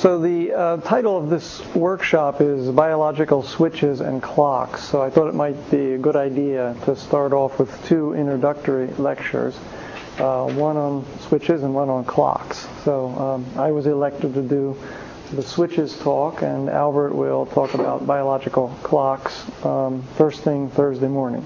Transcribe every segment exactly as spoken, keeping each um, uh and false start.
So the uh, title of this workshop is Biological Switches and Clocks. So I thought it might be a good idea to start off with two introductory lectures, uh, one on switches and one on clocks. So um, I was elected to do the switches talk, and Albert will talk about biological clocks um, first thing Thursday morning.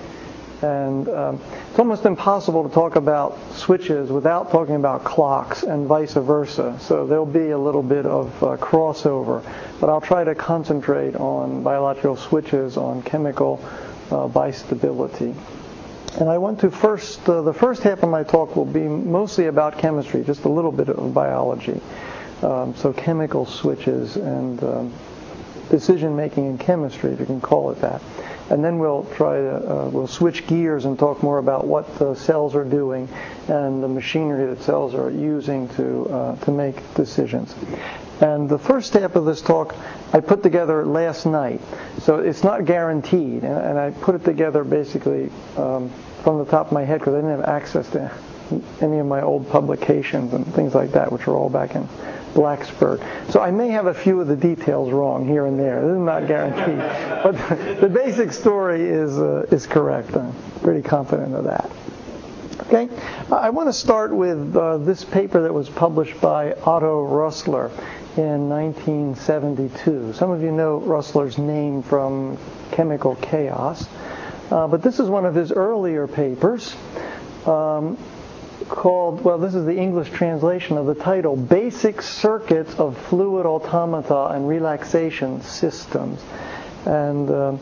And um, it's almost impossible to talk about switches without talking about clocks and vice versa. So there'll be a little bit of uh, crossover. But I'll try to concentrate on biological switches, on chemical uh, bistability. And I want to first, uh, the first half of my talk will be mostly about chemistry, just a little bit of biology. Um, so chemical switches and um, decision-making in chemistry, if you can call it that. And then we'll try to, uh, we'll switch gears and talk more about what the cells are doing and the machinery that cells are using to uh, to make decisions. And the first half of this talk I put together last night, so it's not guaranteed. And, and I put it together basically um, from the top of my head because I didn't have access to any of my old publications and things like that, which are all back in Blacksburg. So I may have a few of the details wrong here and there. This is not guaranteed. But the basic story is uh, is correct. I'm pretty confident of that. Okay? I want to start with uh, this paper that was published by Otto Rössler in nineteen seventy-two. Some of you know Rössler's name from Chemical Chaos. Uh, but this is one of his earlier papers. Um, called, well, this is the English translation of the title, Basic Circuits of Fluid Automata and Relaxation Systems. And uh,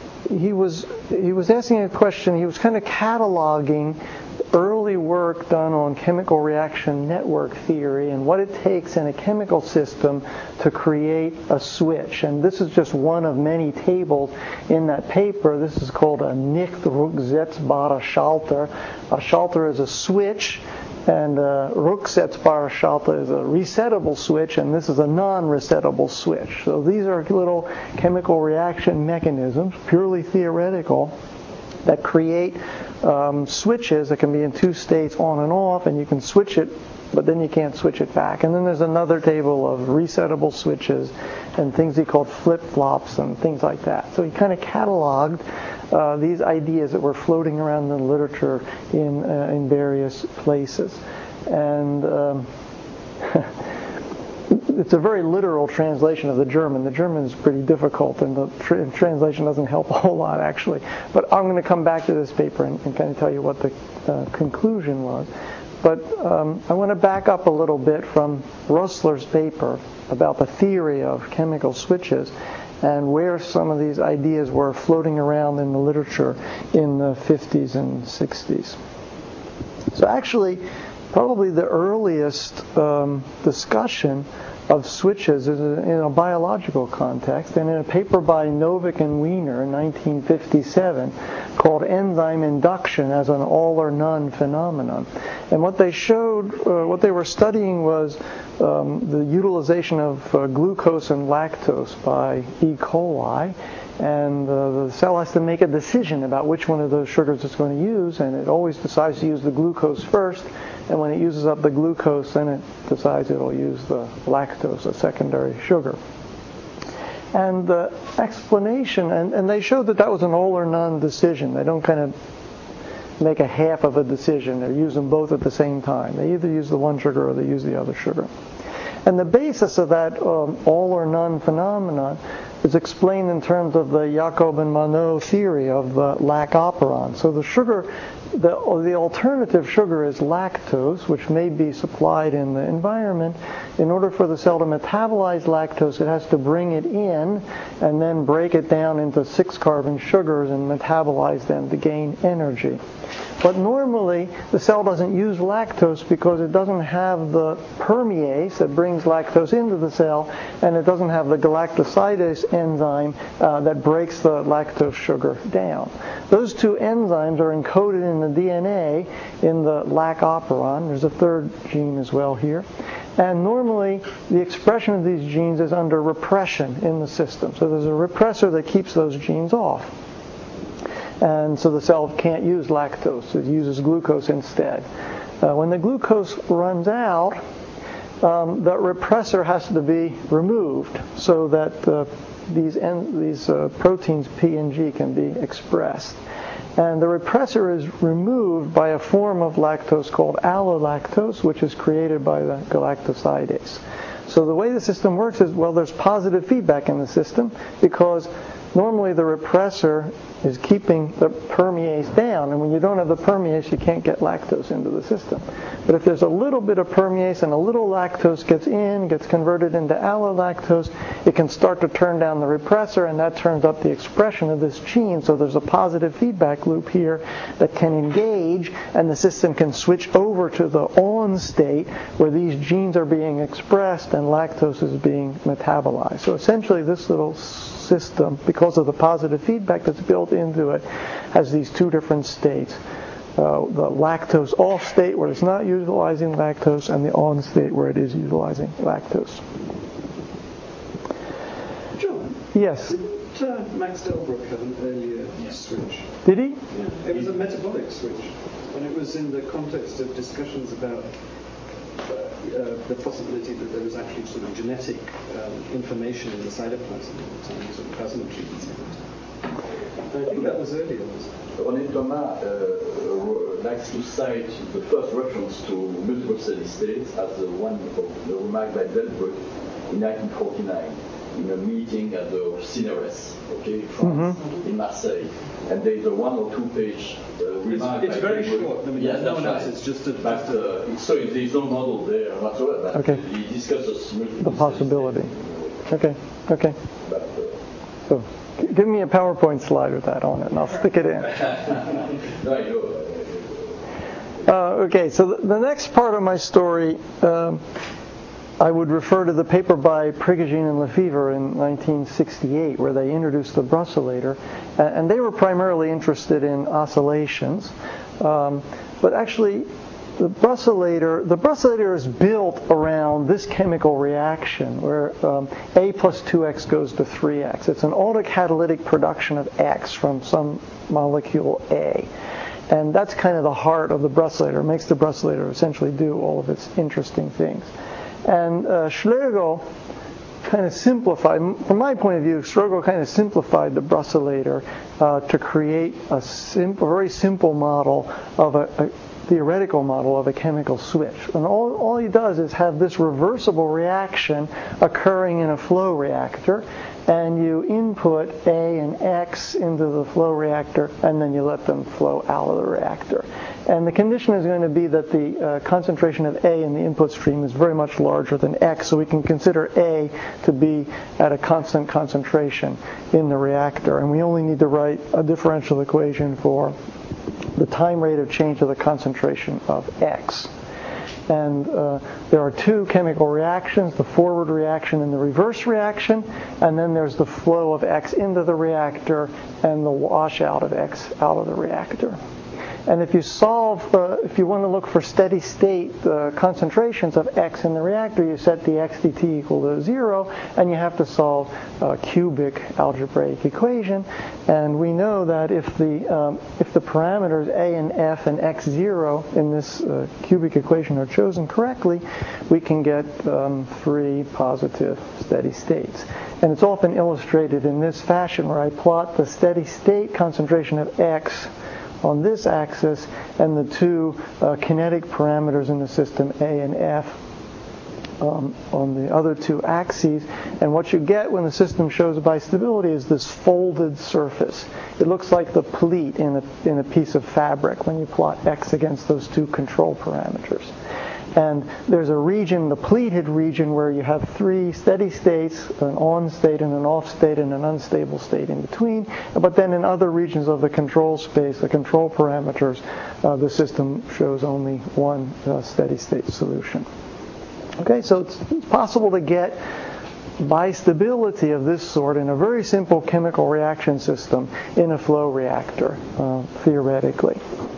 he was he was asking a question, he was kind of cataloging early work done on chemical reaction network theory and what it takes in a chemical system to create a switch. And this is just one of many tables in that paper. This is called a nicht rücksetzbare Schalter. A Schalter is a switch, and a rücksetzbare Schalter is a resettable switch, and this is a non-resettable switch. So these are little chemical reaction mechanisms, purely theoretical, that create um, switches that can be in two states, on and off, and you can switch it, but then you can't switch it back. And then there's another table of resettable switches and things he called flip-flops and things like that. So he kind of cataloged uh, these ideas that were floating around in the literature in uh, in various places. And um, it's a very literal translation of the German. The German is pretty difficult, and the tra- translation doesn't help a whole lot, actually. But I'm going to come back to this paper and, and kind of tell you what the uh, conclusion was. But um, I want to back up a little bit from Rössler's paper about the theory of chemical switches and where some of these ideas were floating around in the literature in the fifties and sixties. So actually, probably the earliest um, discussion of switches is in a biological context, and in a paper by Novick and Wiener in nineteen fifty-seven called Enzyme Induction as an All or None Phenomenon. And what they showed, uh, what they were studying was um, the utilization of uh, glucose and lactose by E. coli. And uh, the cell has to make a decision about which one of those sugars it's going to use, and it always decides to use the glucose first, and when it uses up the glucose, then it decides it'll use the lactose, a secondary sugar. And the explanation, and, and they showed that that was an all or none decision. They don't kind of make a half of a decision. They use them both at the same time. They either use the one sugar or they use the other sugar. And the basis of that um, all or none phenomenon is explained in terms of the Jacob and Monod theory of the lac operon. So the sugar, the, the alternative sugar is lactose, which may be supplied in the environment. In order for the cell to metabolize lactose, it has to bring it in and then break it down into six-carbon sugars and metabolize them to gain energy. But normally, the cell doesn't use lactose because it doesn't have the permease that brings lactose into the cell, and it doesn't have the galactosidase enzyme uh, that breaks the lactose sugar down. Those two enzymes are encoded in the D N A in the lac operon. There's a third gene as well here. And normally, the expression of these genes is under repression in the system. So there's a repressor that keeps those genes off. And so the cell can't use lactose. It uses glucose instead. Uh, when the glucose runs out, um, the repressor has to be removed so that uh, these, en- these uh, proteins P and G can be expressed. And the repressor is removed by a form of lactose called allolactose, which is created by the galactosidase. So the way the system works is, well, there's positive feedback in the system because normally the repressor is keeping the permease down, and when you don't have the permease, you can't get lactose into the system. But if there's a little bit of permease and a little lactose gets in, gets converted into allolactose, it can start to turn down the repressor, and that turns up the expression of this gene. So there's a positive feedback loop here that can engage, and the system can switch over to the on state where these genes are being expressed and lactose is being metabolized. So essentially this little system, because of the positive feedback that's built into it, has these two different states. Uh, the lactose off state where it's not utilizing lactose, and the on state where it is utilizing lactose. John? Yes? Didn't uh, Max Delbruck have an earlier switch? Did he? Yeah, it was a metabolic switch, and it was in the context of discussions about Uh, uh, the possibility that there was actually sort of genetic um, information in the cytoplasm at the time, sort of plasma genes. I think that was earlier. René Thomas uh, likes to cite the first reference to multiple steady states as the one of the remark by Delbruck in nineteen forty-nine in a meeting at the C N R S, okay, France, mm-hmm. in Marseille. And there is a one or two page uh, remark. It's, it's very Delbruck. short. I mean, yeah, no one right. else. It's just a. But uh, it's, so there is no model there whatsoever. But okay. He discusses multiple the possibility. States. Okay. Okay. But, uh, so give me a PowerPoint slide with that on it, and I'll stick it in. no, I know. Uh, okay, so the, the next part of my story, um, I would refer to the paper by Prigogine and Lefevre in nineteen sixty-eight, where they introduced the brusylator, and they were primarily interested in oscillations. Um, but actually, the brusylator, the brusylator is built around this chemical reaction, where um, A plus two X goes to three X. It's an autocatalytic production of X from some molecule A. And that's kind of the heart of the brusylator. It makes the brusylator essentially do all of its interesting things. And uh, Schlegel kind of simplified, from my point of view, Schlegel kind of simplified the brusylator uh, to create a, simple, a very simple model of a, a theoretical model of a chemical switch. And all, all he does is have this reversible reaction occurring in a flow reactor, and you input A and X into the flow reactor, and then you let them flow out of the reactor. And the condition is going to be that the uh, concentration of A in the input stream is very much larger than X, so we can consider A to be at a constant concentration in the reactor. And we only need to write a differential equation for the time rate of change of the concentration of X. And uh, there are two chemical reactions, the forward reaction and the reverse reaction, and then there's the flow of X into the reactor and the washout of X out of the reactor. And if you solve, uh, if you want to look for steady state uh, concentrations of X in the reactor, you set the X D T equal to zero, and you have to solve a cubic algebraic equation. And we know that if the um, if the parameters A and F and X zero in this uh, cubic equation are chosen correctly, we can get um, three positive steady states. And it's often illustrated in this fashion, where I plot the steady state concentration of X on this axis and the two uh, kinetic parameters in the system, A and F, um, on the other two axes. And what you get when the system shows bistability is this folded surface. It looks like the pleat in a, in a piece of fabric when you plot X against those two control parameters. And there's a region, the pleated region, where you have three steady states, an on state and an off state and an unstable state in between. But then in other regions of the control space, the control parameters, uh, the system shows only one uh, steady state solution. Okay, so it's, it's possible to get bistability of this sort in a very simple chemical reaction system in a flow reactor, uh, theoretically.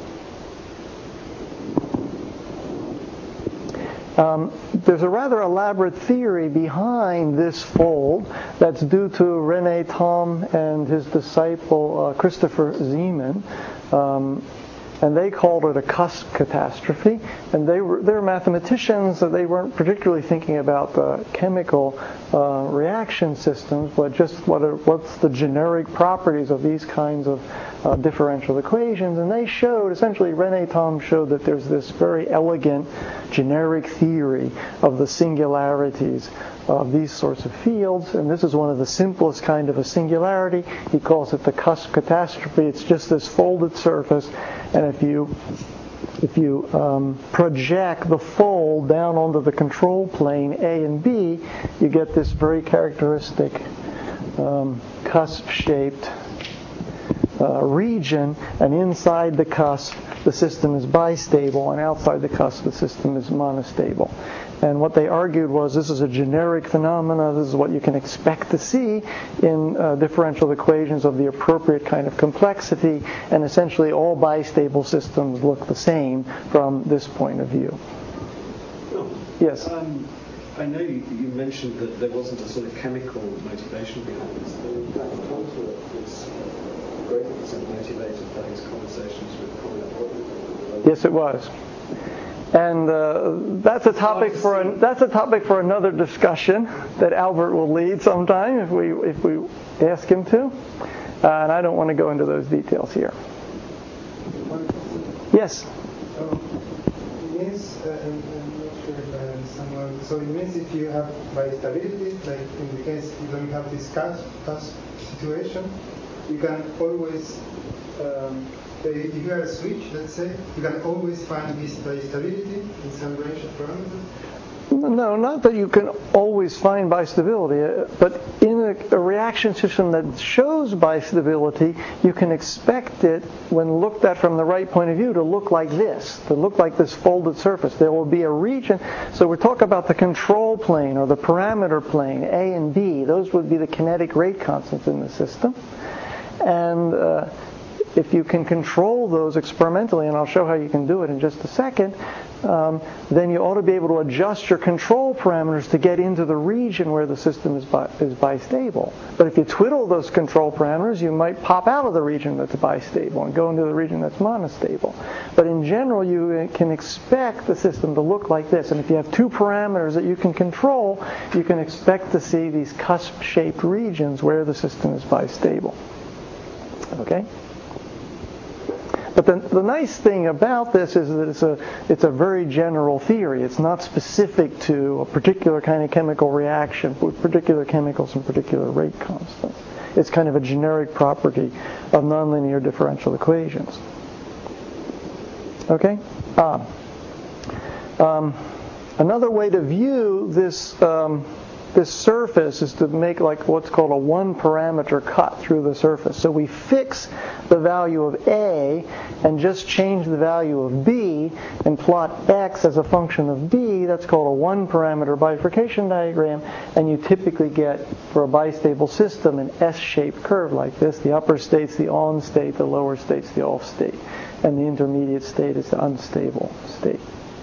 Um, there's a rather elaborate theory behind this fold that's due to René Thom and his disciple uh, Christopher Zeeman. Um, and they called it a cusp catastrophe. And they were they're mathematicians, so they weren't particularly thinking about the chemical uh, reaction systems, but just what are, what's the generic properties of these kinds of uh, differential equations. And they showed, essentially, René Thom showed that there's this very elegant generic theory of the singularities of these sorts of fields, and this is one of the simplest kind of a singularity. He calls it the cusp catastrophe. It's just this folded surface, and if you if you um, project the fold down onto the control plane A and B, you get this very characteristic um, cusp-shaped uh, region, and inside the cusp the system is bistable, and outside the cusp the system is monostable. And what they argued was this is a generic phenomena. This is what you can expect to see in uh, differential equations of the appropriate kind of complexity. And essentially all bistable systems look the same from this point of view. Oh. Yes? Um, I know you, you mentioned that there wasn't a sort of chemical motivation behind this. But in fact, Cantor was greatly extent motivated by his conversations with Colin. Yes, it was. And uh, that's a topic for an, that's a topic for another discussion that Albert will lead sometime if we if we ask him to. Uh, and I don't want to go into those details here. Yes. So it means uh, I'm, I'm not sure if I understand well. So it means if you have bistability, like in the case you don't have this cusp, cusp situation, you can always. Um, If you have a switch, let's say, you can always find this bistability in some range of parameters? No, not that you can always find bistability, but in a, a reaction system that shows bistability, you can expect it, when looked at from the right point of view, to look like this, to look like this folded surface. There will be a region, so we talk about the control plane or the parameter plane, A and B. Those would be the kinetic rate constants in the system. And uh, if you can control those experimentally, and I'll show how you can do it in just a second, um, then you ought to be able to adjust your control parameters to get into the region where the system is, bi- is bistable. But if you twiddle those control parameters, you might pop out of the region that's bistable and go into the region that's monostable. But in general, you can expect the system to look like this. And if you have two parameters that you can control, you can expect to see these cusp-shaped regions where the system is bistable. Okay? But the, the nice thing about this is that it's a it's a very general theory. It's not specific to a particular kind of chemical reaction with particular chemicals and particular rate constants. It's kind of a generic property of nonlinear differential equations. Okay? Ah. Um, another way to view this um, this surface is to make like what's called a one-parameter cut through the surface. So we fix the value of A and just change the value of B and plot X as a function of B. That's called a one-parameter bifurcation diagram, and you typically get, for a bistable system, an S-shaped curve like this. The upper state's the on state, the lower state's the off state, and the intermediate state is the unstable state.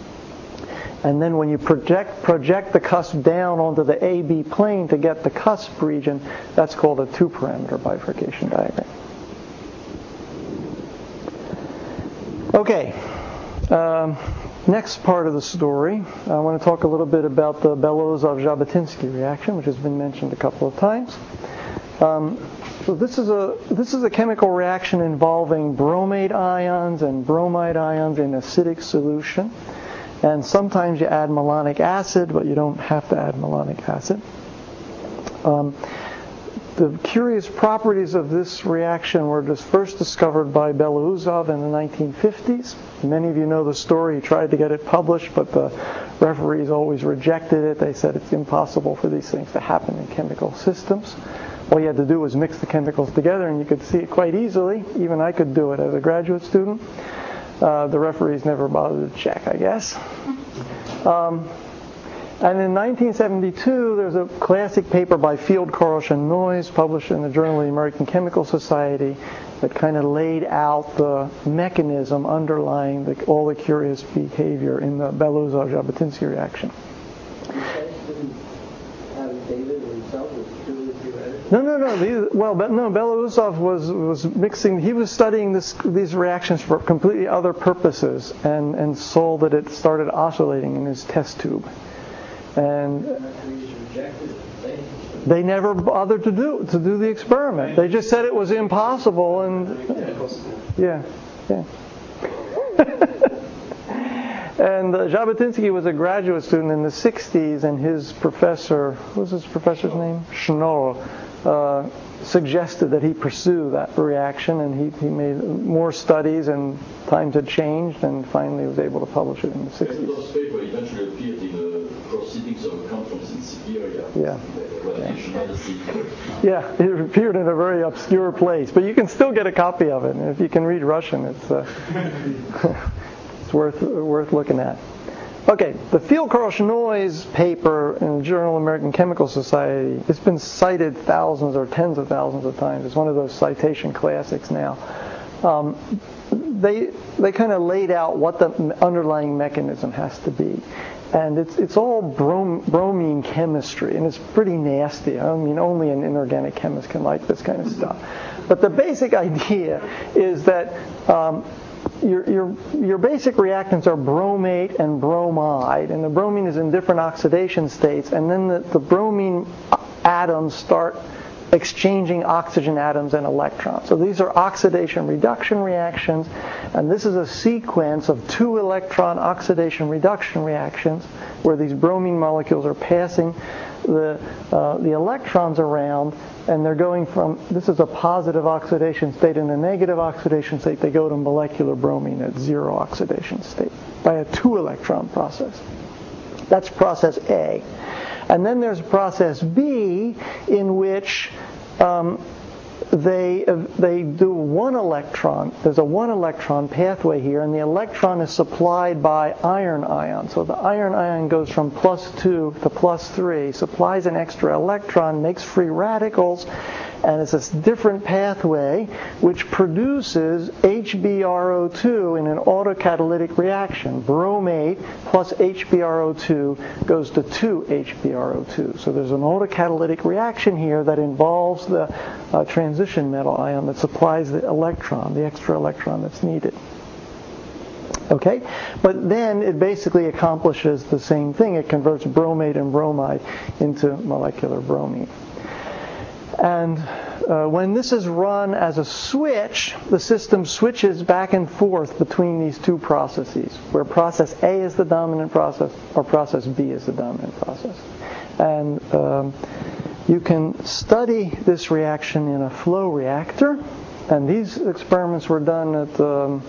And then when you project project the cusp down onto the A B plane to get the cusp region, that's called a two-parameter bifurcation diagram. Okay, um, next part of the story, I want to talk a little bit about the Belousov-Zhabotinsky reaction, which has been mentioned a couple of times. Um, so this is a this is a chemical reaction involving bromate ions and bromide ions in acidic solution. And sometimes you add malonic acid, but you don't have to add malonic acid. Um, the curious properties of this reaction were just first discovered by Belousov in the nineteen fifties. Many of you know the story. He tried to get it published, but the referees always rejected it. They said it's impossible for these things to happen in chemical systems. All you had to do was mix the chemicals together, and you could see it quite easily. Even I could do it as a graduate student. Uh, the referees never bothered to check, I guess. Um, and in nineteen seventy-two, there's a classic paper by Field, Karosh, and Noyes published in the Journal of the American Chemical Society that kind of laid out the mechanism underlying the, all the curious behavior in the Belousov-Zhabotinsky reaction. didn't have David himself was purely theoretical? No, no, no. These, well, but no. Belousov was was mixing. He was studying this, these reactions for completely other purposes, and, and saw that it started oscillating in his test tube, and they never bothered to do to do the experiment. They just said it was impossible, and yeah, yeah. And uh, Jabotinsky was a graduate student in the sixties, and his professor, what was his professor's name? Schnorr, uh, suggested that he pursue that reaction, and he, he made more studies, and times had changed, and finally was able to publish it in the sixties. Those papers eventually appeared in the proceedings of a conference in Siberia. Yeah. Yeah. Yeah, it appeared in a very obscure place, but you can still get a copy of it, and if you can read Russian, it's... Uh, It's worth worth looking at. Okay, the Field-Crush-Noyes paper in the Journal of American Chemical Society, it's been cited thousands or tens of thousands of times. It's one of those citation classics now. Um, they they kind of laid out what the underlying mechanism has to be. And it's it's all brom, bromine chemistry, and it's pretty nasty. I mean, only an inorganic chemist can like this kind of stuff. But the basic idea is that um, Your, your, your basic reactants are bromate and bromide, and the bromine is in different oxidation states, and then the, the bromine atoms start exchanging oxygen atoms and electrons. So these are oxidation reduction reactions, and this is a sequence of two electron oxidation reduction reactions where these bromine molecules are passing the uh, the electrons around, and they're going from, this is a positive oxidation state, and a negative oxidation state, they go to molecular bromine at zero oxidation state by a two electron process. That's process A. And then there's process B, in which um, they uh, they do one electron. There's a one electron pathway here, and the electron is supplied by iron ion. So the iron ion goes from plus two to plus three, supplies an extra electron, makes free radicals, and it's a different pathway which produces H B r O two in an autocatalytic reaction. Bromate plus H B r O two goes to two H B r O two. So there's an autocatalytic reaction here that involves the uh, transition metal ion that supplies the electron, the extra electron that's needed. Okay? But then it basically accomplishes the same thing. It converts bromate and bromide into molecular bromine. And uh, when this is run as a switch, the system switches back and forth between these two processes, where process A is the dominant process or process B is the dominant process. And um, you can study this reaction in a flow reactor. And these experiments were done at the,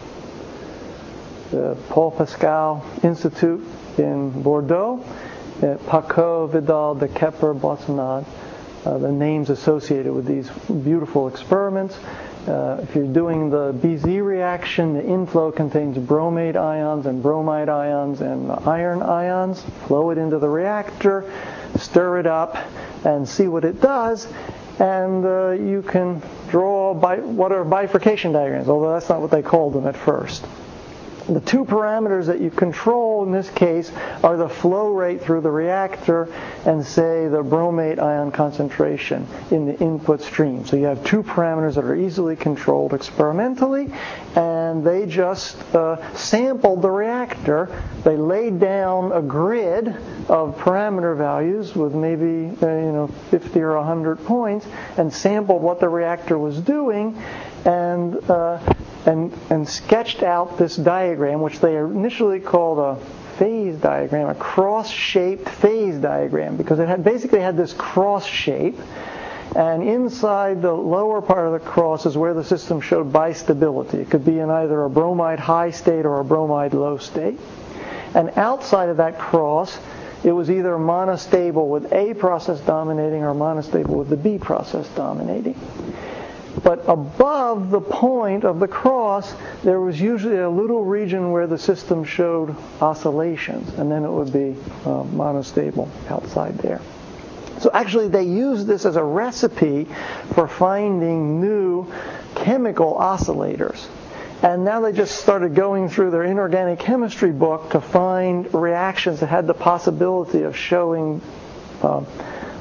the Paul Pascal Institute in Bordeaux, at Paco, Vidal, De Kepper, Boissonade. Uh, the names associated with these beautiful experiments. Uh, if you're doing the B Z reaction, the inflow contains bromate ions and bromide ions and iron ions. Flow it into the reactor, stir it up, and see what it does. And uh, you can draw bi- what are bifurcation diagrams, although that's not what they called them at first. The two parameters that you control in this case are the flow rate through the reactor and, say, the bromate ion concentration in the input stream. So you have two parameters that are easily controlled experimentally, and they just uh, sampled the reactor. They laid down a grid of parameter values with maybe uh, you know fifty or one hundred points and sampled what the reactor was doing, and uh, and and sketched out this diagram, which they initially called a phase diagram, a cross-shaped phase diagram, because it had basically had this cross shape, and inside the lower part of the cross is where the system showed bistability. It could be in either a bromide high state or a bromide low state. And outside of that cross, it was either monostable with A process dominating or monostable with the B process dominating. But above the point of the cross, there was usually a little region where the system showed oscillations, and then it would be uh, monostable outside there. So actually they used this as a recipe for finding new chemical oscillators. And now they just started going through their inorganic chemistry book to find reactions that had the possibility of showing uh,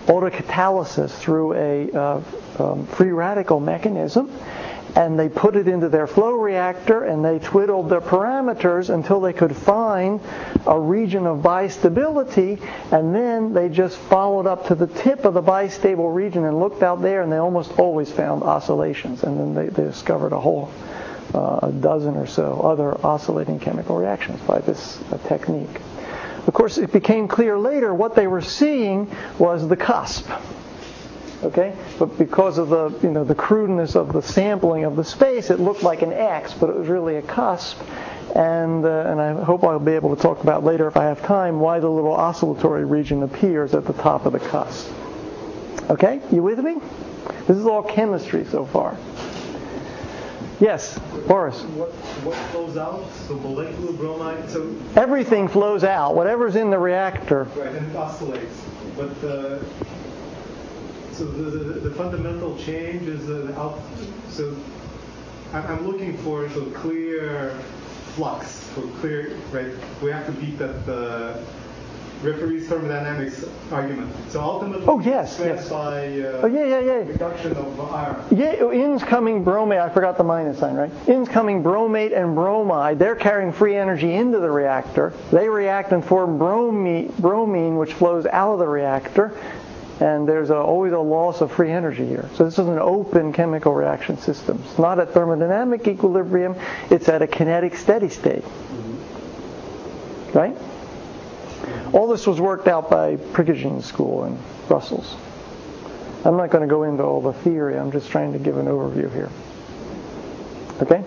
autocatalysis through a uh, um, free radical mechanism, and they put it into their flow reactor, and they twiddled their parameters until they could find a region of bistability, and then they just followed up to the tip of the bistable region and looked out there, and they almost always found oscillations, and then they, they discovered a whole uh, a dozen or so other oscillating chemical reactions by this uh, technique. Of course, it became clear later what they were seeing was the cusp. Okay, but because of the you know the crudeness of the sampling of the space, it looked like an X, but it was really a cusp. And uh, and I hope I'll be able to talk about later, if I have time, why the little oscillatory region appears at the top of the cusp. Okay, you with me? This is all chemistry so far. Yes, Boris. What what flows out? So molecular bromide. So everything flows out. Whatever's in the reactor. Right, and it oscillates. But uh, so the, the the fundamental change is the out. So I'm looking for so clear flux, for clear right. We have to beat that the referee's thermodynamics argument. So ultimately, oh yes, it's yes. by uh, oh yeah, yeah, yeah. reduction of iron. Yeah, incoming bromate. I forgot the minus sign, right? Incoming bromate and bromide. They're carrying free energy into the reactor. They react and form bromine, bromine, which flows out of the reactor. And there's a, always a loss of free energy here. So this is an open chemical reaction system. It's not at thermodynamic equilibrium. It's at a kinetic steady state. Right? All this was worked out by Prigogine School in Brussels. I'm not going to go into all the theory. I'm just trying to give an overview here. Okay?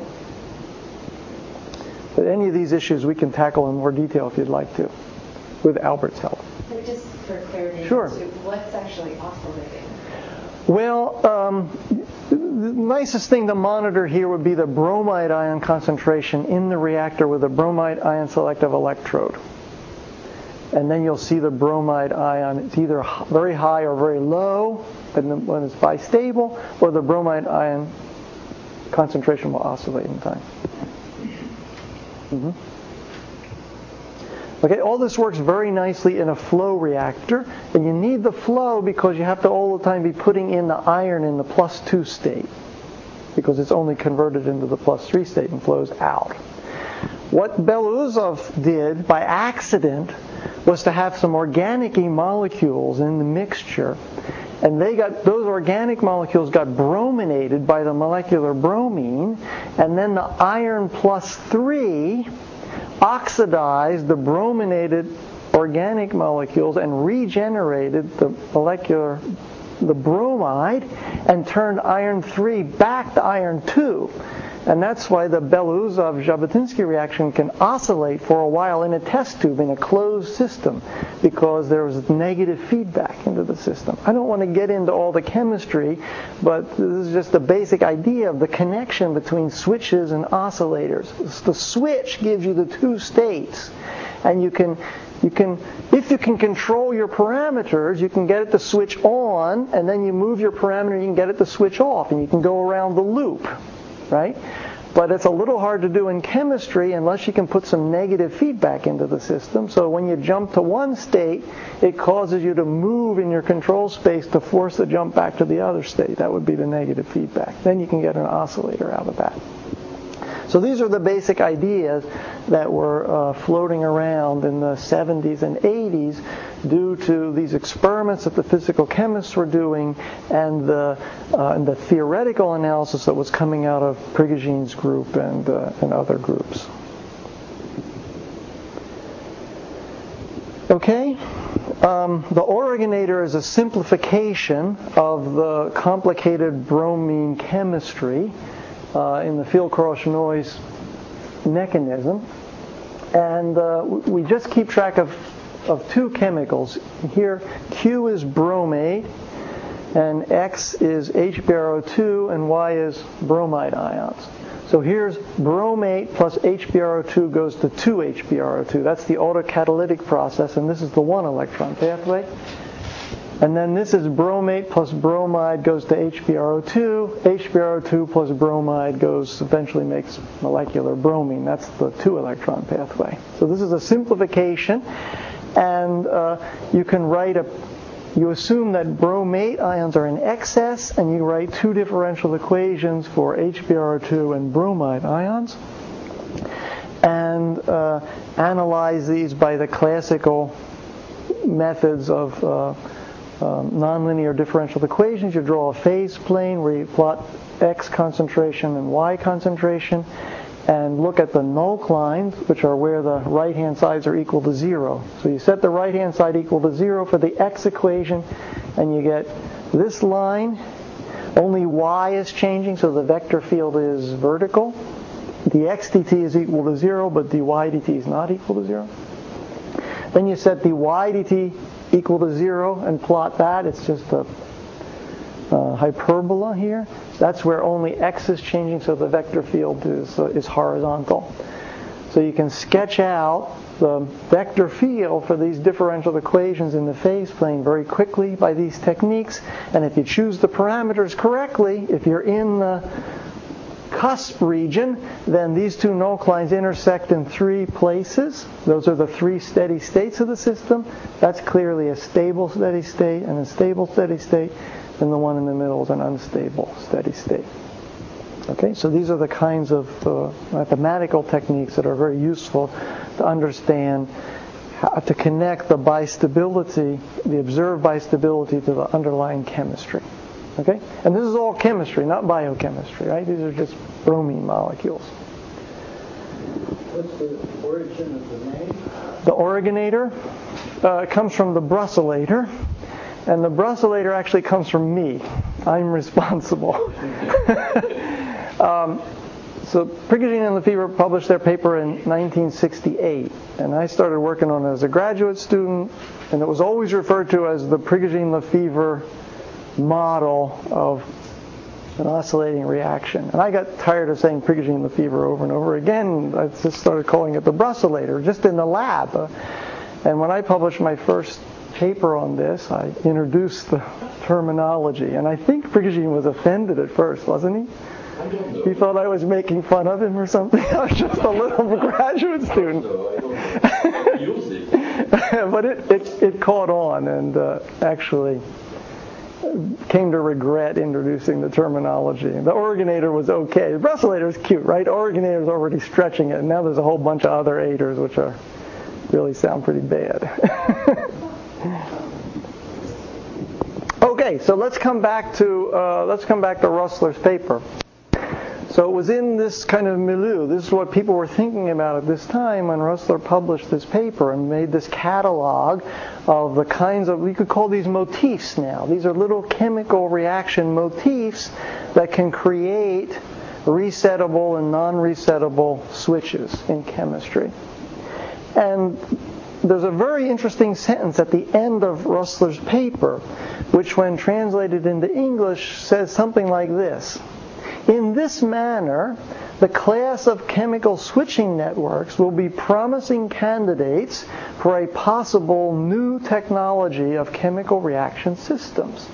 But any of these issues we can tackle in more detail if you'd like to, with Albert's help. So just for clarity, sure. What's actually oscillating? Well, um, the nicest thing to monitor here would be the bromide ion concentration in the reactor with a bromide ion selective electrode. And then you'll see the bromide ion. It's either very high or very low when it's bistable, or the bromide ion concentration will oscillate in time. Mm-hmm. Okay, all this works very nicely in a flow reactor, and you need the flow because you have to all the time be putting in the iron in the plus two state, because it's only converted into the plus three state and flows out. What Belousov did by accident was to have some organic molecules in the mixture, and they got those organic molecules got brominated by the molecular bromine, and then the iron plus three oxidized the brominated organic molecules and regenerated the molecular the bromide and turned iron three back to iron two. And that's why the Belousov-Zhabotinsky reaction can oscillate for a while in a test tube in a closed system, because there was negative feedback into the system. I don't want to get into all the chemistry, but this is just the basic idea of the connection between switches and oscillators. The switch gives you the two states, and you can You can, if you can control your parameters, you can get it to switch on, and then you move your parameter, you can get it to switch off, and you can go around the loop, right? But it's a little hard to do in chemistry unless you can put some negative feedback into the system. So when you jump to one state, it causes you to move in your control space to force the jump back to the other state. That would be the negative feedback. Then you can get an oscillator out of that. So these are the basic ideas that were uh, floating around in the seventies and eighties due to these experiments that the physical chemists were doing and the, uh, and the theoretical analysis that was coming out of Prigogine's group and, uh, and other groups. Okay? Um, the Oregonator is a simplification of the complicated bromine chemistry Uh, in the Field-Crosh-Noyes mechanism, and uh, we just keep track of, of two chemicals. Here, Q is bromate, and X is H B r O two, and Y is bromide ions. So here's bromate plus H B r O two goes to two H B r O two. That's the autocatalytic process, and this is the one electron pathway. And then this is bromate plus bromide goes to H B r O two. H B r O two plus bromide goes, eventually makes molecular bromine. That's the two electron pathway. So this is a simplification. And uh, you can write a you assume that bromate ions are in excess, and you write two differential equations for H B r O two and bromide ions, and uh, analyze these by the classical methods of uh, um, nonlinear differential equations. You draw a phase plane where you plot X concentration and Y concentration, and look at the null lines, which are where the right-hand sides are equal to zero. So you set the right-hand side equal to zero for the X equation, and you get this line. Only Y is changing, so the vector field is vertical. The X dt is equal to zero, but the Y dt is not equal to zero. Then you set the Y dt equal to zero and plot that. It's just a uh, hyperbola here. That's where only X is changing, so the vector field is, uh, is horizontal. So you can sketch out the vector field for these differential equations in the phase plane very quickly by these techniques. And if you choose the parameters correctly, if you're in the cusp region, then these two null lines intersect in three places. Those are the three steady states of the system. That's clearly a stable steady state and a stable steady state. And the one in the middle is an unstable steady state. Okay, so these are the kinds of uh, mathematical techniques that are very useful to understand how to connect the bistability, the observed bistability, to the underlying chemistry. Okay, and this is all chemistry, not biochemistry, right? These are just bromine molecules. What's the origin of the name? The originator uh, comes from the brusellator. And the brusellator actually comes from me. I'm responsible. um, so Prigogine and Lefevre published their paper in nineteen sixty-eight. And I started working on it as a graduate student. And it was always referred to as the Prigogine-Lefevre model of an oscillating reaction. And I got tired of saying Prigogine-Lefevre over and over again. I just started calling it the brusellator, just in the lab. Uh, and when I published my first paper on this, I introduced the terminology, and I think Prigogine was offended at first, wasn't he? I don't know. He thought I was making fun of him or something. I was just a little graduate student. I used it. But it, it, it caught on, and uh, actually came to regret introducing the terminology. The originator was okay. The brusellator is cute, right? Originator is already stretching it, and now there's a whole bunch of other ators which are really sound pretty bad. Okay, so let's come back to uh, let's come back to Russler's paper. So it was in this kind of milieu. This is what people were thinking about at this time when Russler published this paper and made this catalog of the kinds of, we could call these motifs now. These are little chemical reaction motifs that can create resettable and non-resettable switches in chemistry. And there's a very interesting sentence at the end of Russler's paper, which when translated into English says something like this. In this manner, the class of chemical switching networks will be promising candidates for a possible new technology of chemical reaction systems.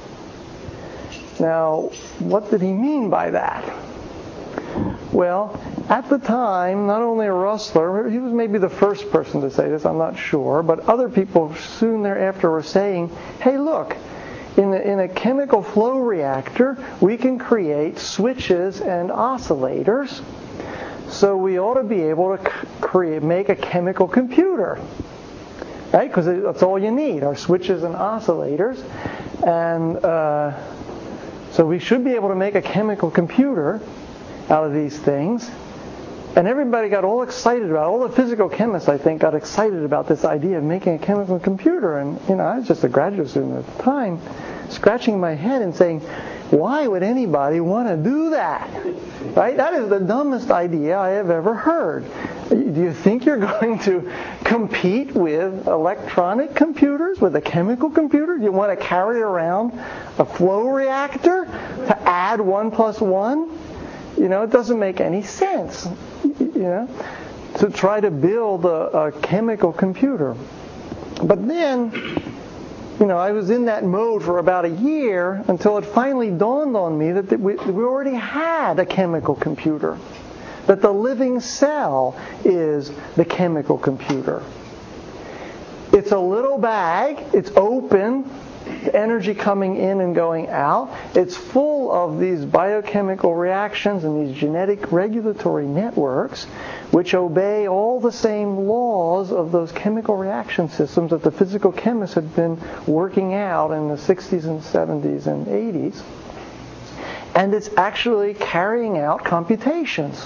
Now, what did he mean by that? Well, at the time, not only Russler, he was maybe the first person to say this, I'm not sure, but other people soon thereafter were saying, hey, look, in a, in a chemical flow reactor, we can create switches and oscillators, so we ought to be able to create, make a chemical computer, right? Because that's all you need, are switches and oscillators, and uh, so we should be able to make a chemical computer out of these things. And everybody got all excited about it. All the physical chemists, I think, got excited about this idea of making a chemical computer. And, you know, I was just a graduate student at the time, scratching my head and saying, why would anybody want to do that? Right? That is the dumbest idea I have ever heard. Do you think you're going to compete with electronic computers, with a chemical computer? Do you want to carry around a flow reactor to add one plus one? You know, it doesn't make any sense, you know, to try to build a, a chemical computer. But then, you know, I was in that mode for about a year until it finally dawned on me that we, we already had a chemical computer, that the living cell is the chemical computer. It's a little bag, it's open, energy coming in and going out. It's full of these biochemical reactions and these genetic regulatory networks which obey all the same laws of those chemical reaction systems that the physical chemists had been working out in the sixties and seventies and eighties. And it's actually carrying out computations.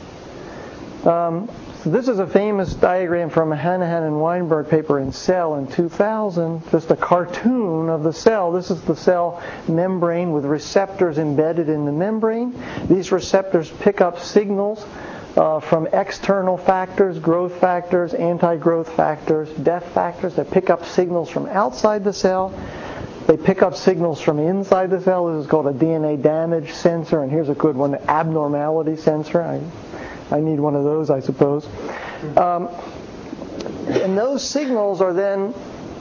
Um, so this is a famous diagram from a Hanahan and Weinberg paper in Cell in two thousand, just a cartoon of the cell. This is the cell membrane with receptors embedded in the membrane. These receptors pick up signals uh, from external factors, growth factors, anti-growth factors, death factors that pick up signals from outside the cell. They pick up signals from inside the cell. This is called a D N A damage sensor, and here's a good one, the abnormality sensor. I, I need one of those, I suppose. Um, and those signals are then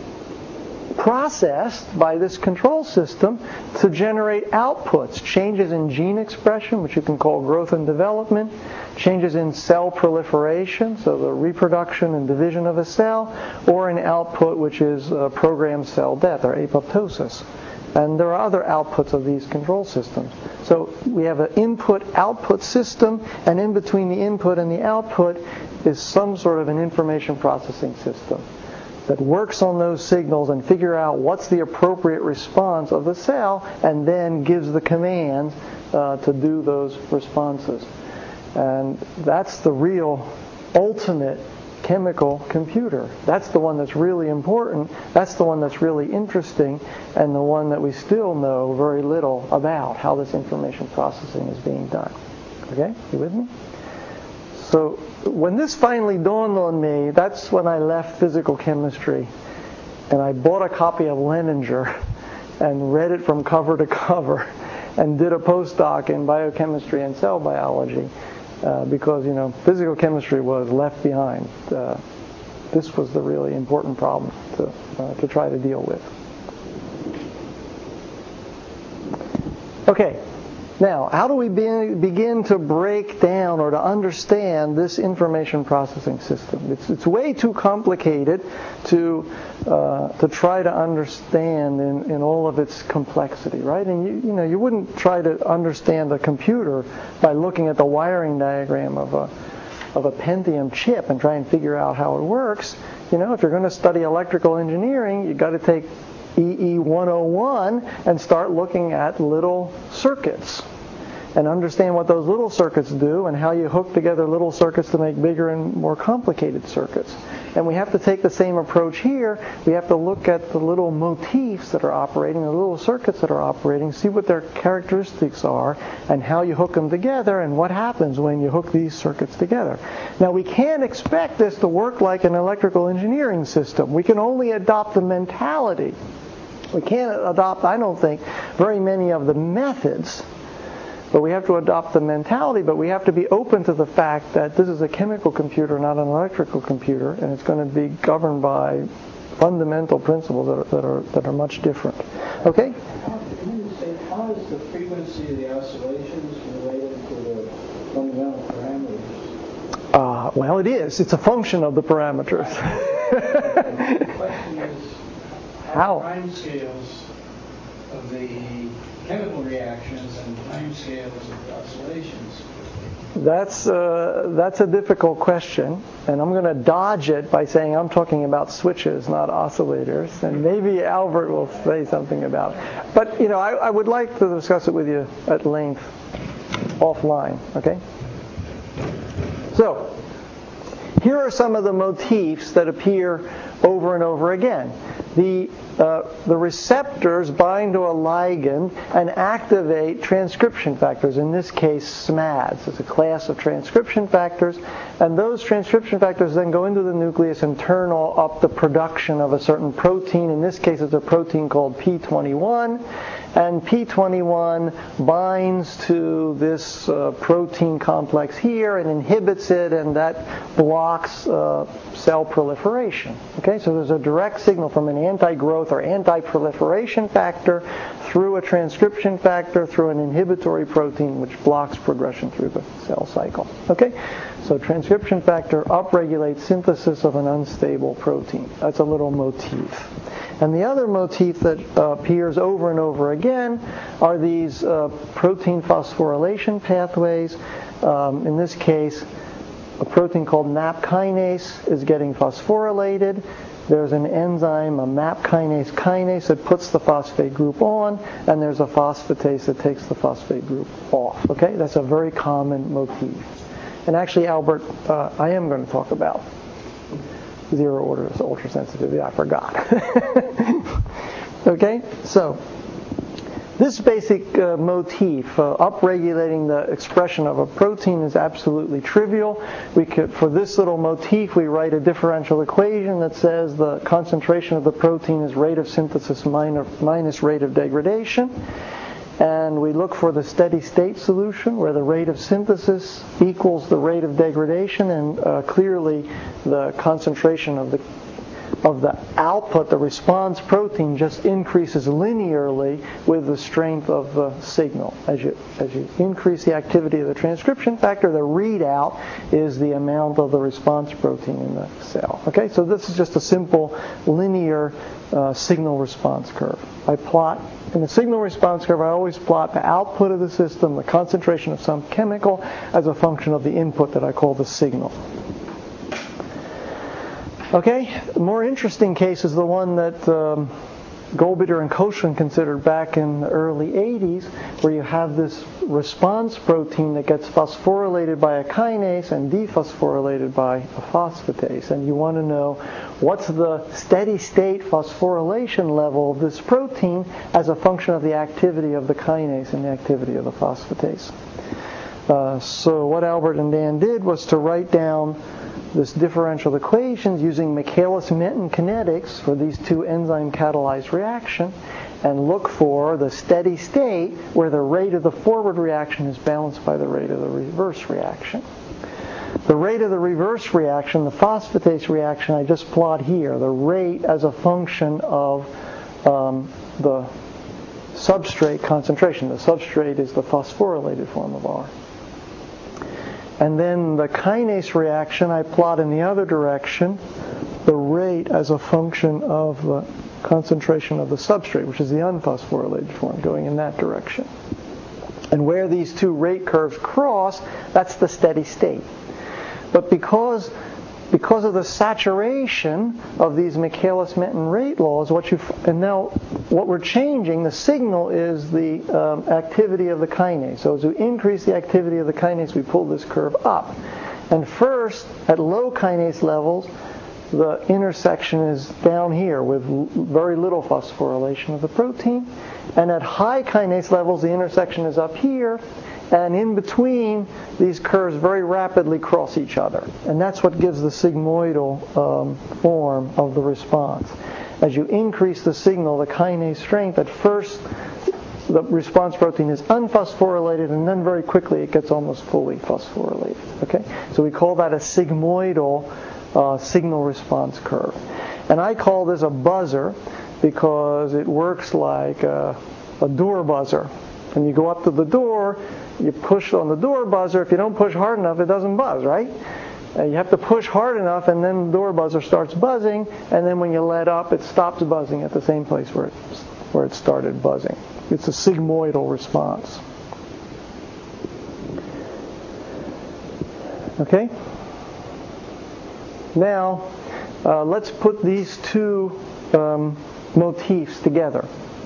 processed by this control system to generate outputs, changes in gene expression, which you can call growth and development, changes in cell proliferation, so the reproduction and division of a cell, or an output which is uh, programmed cell death or apoptosis. And there are other outputs of these control systems. So we have an input-output system, and in between the input and the output is some sort of an information processing system that works on those signals and figure out what's the appropriate response of the cell, and then gives the command uh, to do those responses. And that's the real ultimate chemical computer. That's the one that's really important. That's the one that's really interesting, and the one that we still know very little about, how this information processing is being done. Okay? You with me? So when this finally dawned on me, that's when I left physical chemistry, and I bought a copy of Leninger and read it from cover to cover and did a postdoc in biochemistry and cell biology. Uh, because, you know, physical chemistry was left behind. Uh, this was the really important problem to, uh, to try to deal with. Okay, now, how do we be, begin to break down or to understand this information processing system? It's, it's way too complicated to uh, to try to understand in, in all of its complexity, right? And you, you know, you wouldn't try to understand a computer by looking at the wiring diagram of a of a Pentium chip and try and figure out how it works. You know, if you're going to study electrical engineering, you've got to take E E one oh one and start looking at little circuits and understand what those little circuits do and how you hook together little circuits to make bigger and more complicated circuits. And we have to take the same approach here. We have to look at the little motifs that are operating, the little circuits that are operating, see what their characteristics are and how you hook them together and what happens when you hook these circuits together. Now, we can't expect this to work like an electrical engineering system. We can only adopt the mentality. We can't adopt, I don't think, very many of the methods. But we have to adopt the mentality, but we have to be open to the fact that this is a chemical computer, not an electrical computer, and it's going to be governed by fundamental principles that are, that are, that are much different. Okay? How is the frequency of the oscillations related to the fundamental parameters? Uh, well, it is. It's a function of the parameters. The question is, how? Time scales of the chemical reactions and time scales of the oscillations. That's uh, that's a difficult question, and I'm going to dodge it by saying I'm talking about switches, not oscillators, and maybe Albert will say something about it. But, you know, I, I would like to discuss it with you at length offline, okay? So, here are some of the motifs that appear over and over again. The, uh, the receptors bind to a ligand and activate transcription factors, in this case S M A Ds. It's a class of transcription factors, and those transcription factors then go into the nucleus and turn all up the production of a certain protein. In this case, it's a protein called P twenty-one, and P twenty-one binds to this uh, protein complex here and inhibits it, and that blocks uh, cell proliferation. Okay, so there's a direct signal from an anti-growth or anti-proliferation factor through a transcription factor through an inhibitory protein which blocks progression through the cell cycle. Okay, so transcription factor upregulates synthesis of an unstable protein. That's a little motif. And the other motif that uh, appears over and over again are these uh, protein phosphorylation pathways. Um, in this case, a protein called MAP kinase is getting phosphorylated. There's an enzyme, a MAP kinase kinase, that puts the phosphate group on, and there's a phosphatase that takes the phosphate group off. Okay, that's a very common motif. And actually, Albert, uh, I am going to talk about zero order ultrasensitivity. I forgot. Okay, so this basic uh, motif, uh, upregulating the expression of a protein, is absolutely trivial. We could, for this little motif, we write a differential equation that says the concentration of the protein is rate of synthesis minus, minus rate of degradation. And we look for the steady state solution where the rate of synthesis equals the rate of degradation, and uh, clearly the concentration of the of the output, the response protein, just increases linearly with the strength of the signal. As you as you increase the activity of the transcription factor, the readout is the amount of the response protein in the cell. Okay, so this is just a simple linear uh, signal response curve. I plot in the signal response curve. I always plot the output of the system, the concentration of some chemical, as a function of the input that I call the signal. Okay, the more interesting case is the one that um, Goldbitter and Koshland considered back in the early eighties, where you have this response protein that gets phosphorylated by a kinase and dephosphorylated by a phosphatase. And you want to know what's the steady state phosphorylation level of this protein as a function of the activity of the kinase and the activity of the phosphatase. Uh, so what Albert and Dan did was to write down this differential equations using Michaelis-Menten kinetics for these two enzyme catalyzed reaction, and look for the steady state where the rate of the forward reaction is balanced by the rate of the reverse reaction. The rate of the reverse reaction, the phosphatase reaction, I just plot here, the rate as a function of um, the substrate concentration. The substrate is the phosphorylated form of R. And then the kinase reaction, I plot in the other direction, the rate as a function of the concentration of the substrate, which is the unphosphorylated form, going in that direction. And where these two rate curves cross, that's the steady state. But because because of the saturation of these Michaelis-Menten rate laws, what you and now what we're changing, the signal is the um, activity of the kinase. So as we increase the activity of the kinase, we pull this curve up. And first, at low kinase levels, the intersection is down here with very little phosphorylation of the protein. And at high kinase levels, the intersection is up here. And in between, these curves very rapidly cross each other. And that's what gives the sigmoidal um, form of the response. As you increase the signal, the kinase strength, at first the response protein is unphosphorylated, and then very quickly it gets almost fully phosphorylated. Okay? So we call that a sigmoidal uh, signal response curve. And I call this a buzzer because it works like a, a door buzzer. And you go up to the door, you push on the door buzzer. If you don't push hard enough, it doesn't buzz, right? Uh, you have to push hard enough, and then the door buzzer starts buzzing, and then when you let up, it stops buzzing at the same place where it, where it started buzzing. It's a sigmoidal response. Okay? Now, uh, let's put these two um, motifs together.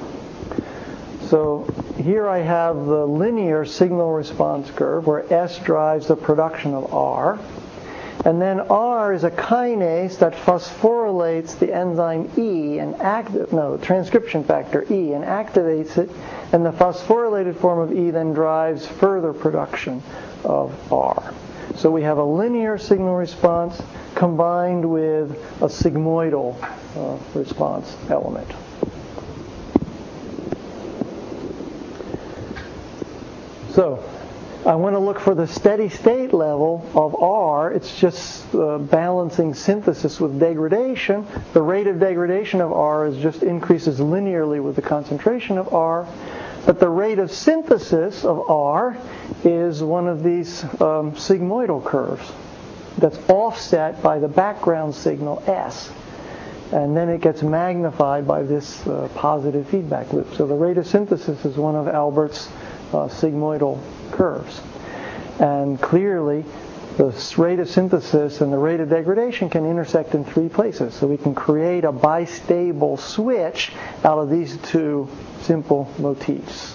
So here I have the linear signal response curve where S drives the production of R. And then R is a kinase that phosphorylates the enzyme E and active no transcription factor E and activates it, and the phosphorylated form of E then drives further production of R. So we have a linear signal response combined with a sigmoidal uh, response element. So I want to look for the steady state level of R. It's just uh, balancing synthesis with degradation. The rate of degradation of R is just increases linearly with the concentration of R. But the rate of synthesis of R is one of these um, sigmoidal curves that's offset by the background signal S. and then it gets magnified by this uh, positive feedback loop. So the rate of synthesis is one of Albert's uh, sigmoidal curves. And clearly, the rate of synthesis and the rate of degradation can intersect in three places. So we can create a bistable switch out of these two simple motifs.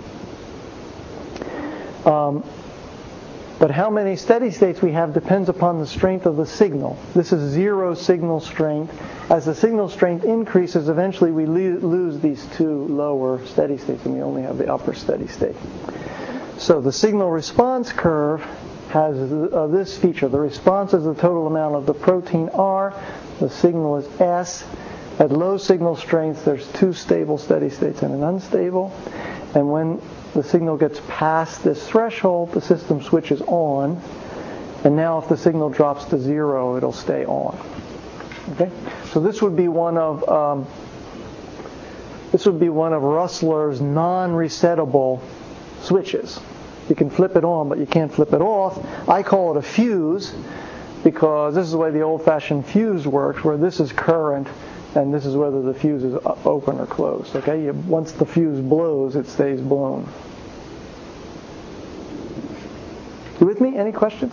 Um, but how many steady states we have depends upon the strength of the signal. This is zero signal strength. As the signal strength increases, eventually we lo- lose these two lower steady states, and we only have the upper steady state. So the signal response curve has uh, this feature. The response is the total amount of the protein R. The signal is S. At low signal strength, there's two stable steady states and an unstable. And when the signal gets past this threshold, the system switches on. And now if the signal drops to zero, it'll stay on. Okay? So this would be one of um, this would be one of Russler's non-resettable switches. You can flip it on, but you can't flip it off. I call it a fuse because this is the way the old-fashioned fuse works, where this is current and this is whether the fuse is open or closed. Okay, you, once the fuse blows, it stays blown. You with me? Any questions?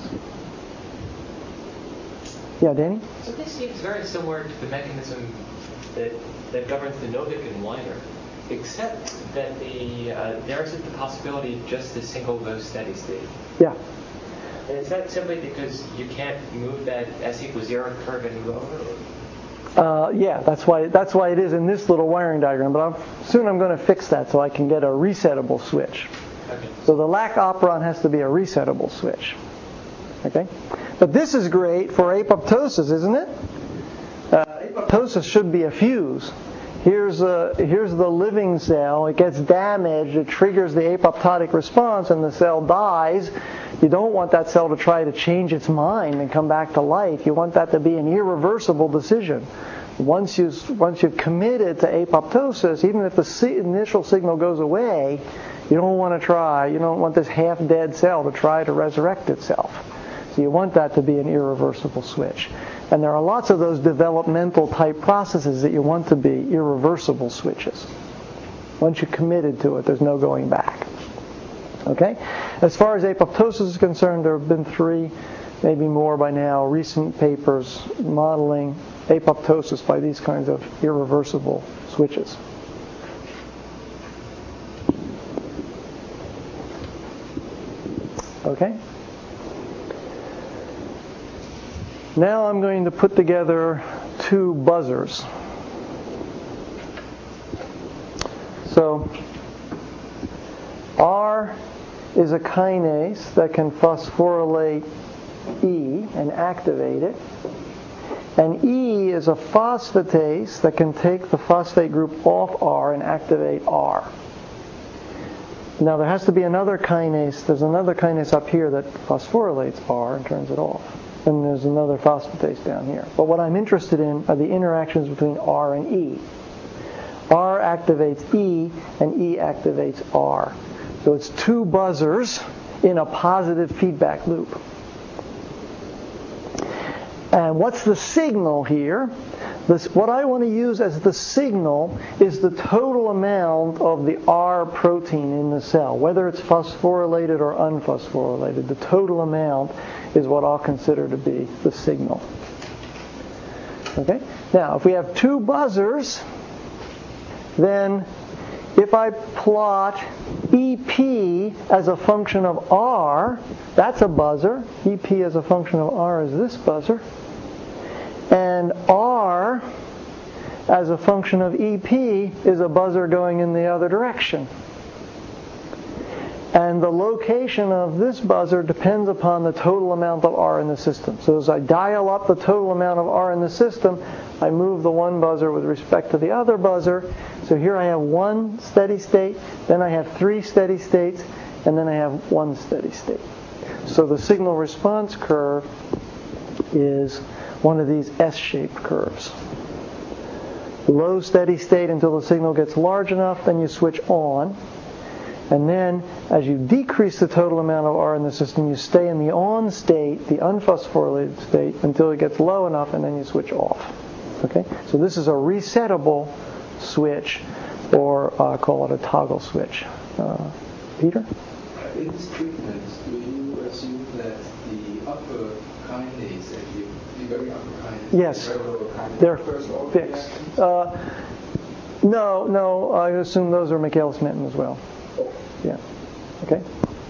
Yeah, Danny? So this seems very similar to the mechanism that that governs the Novick and Weiner, except that the uh, there isn't the possibility of just a single low steady state. Yeah. And is that simply because you can't move that S equals zero curve any lower? Uh, yeah, that's why that's why it is in this little wiring diagram. But I'm, soon I'm going to fix that so I can get a resettable switch. Okay. So the lac operon has to be a resettable switch. Okay, but this is great for apoptosis, isn't it? Uh, apoptosis should be a fuse. Here's a, here's the living cell. It gets damaged. It triggers the apoptotic response, and the cell dies. You don't want that cell to try to change its mind and come back to life. You want that to be an irreversible decision. Once you once you've committed to apoptosis, even if the initial signal goes away, you don't want to try. You don't want this half-dead cell to try to resurrect itself. So you want that to be an irreversible switch. And there are lots of those developmental type processes that you want to be irreversible switches. Once you're committed to it, there's no going back. Okay? As far as apoptosis is concerned, there have been three, maybe more by now, recent papers modeling apoptosis by these kinds of irreversible switches. Okay? Now I'm going to put together two buzzers. So R is a kinase that can phosphorylate E and activate it. And E is a phosphatase that can take the phosphate group off R and activate R. Now there has to be another kinase. There's another kinase up here that phosphorylates R and turns it off. And there's another phosphatase down here. But what I'm interested in are the interactions between R and E. R activates E, and E activates R. So it's two buzzers in a positive feedback loop. And what's the signal here? This, what I want to use as the signal is the total amount of the R protein in the cell, whether it's phosphorylated or unphosphorylated. The total amount is what I'll consider to be the signal. Okay? Now, if we have two buzzers, then if I plot E P as a function of R, that's a buzzer. E P as a function of R is this buzzer. And R as a function of E P is a buzzer going in the other direction. And the location of this buzzer depends upon the total amount of R in the system. So as I dial up the total amount of R in the system, I move the one buzzer with respect to the other buzzer. So here I have one steady state, then I have three steady states, and then I have one steady state. So the signal response curve is one of these S-shaped curves. Low steady state until the signal gets large enough, then you switch on. And then, as you decrease the total amount of R in the system, you stay in the on state, the unphosphorylated state, until it gets low enough, and then you switch off. Okay, so this is a resettable switch, or uh, call it a toggle switch. Uh, Peter? In this treatment, do you assume that the upper kinase and the, the very upper kinase, yes, the very lower kinase, they're first order fixed. reactions? Uh, no, no, I assume those are Michaelis-Menten as well. Oh. Yeah. Okay.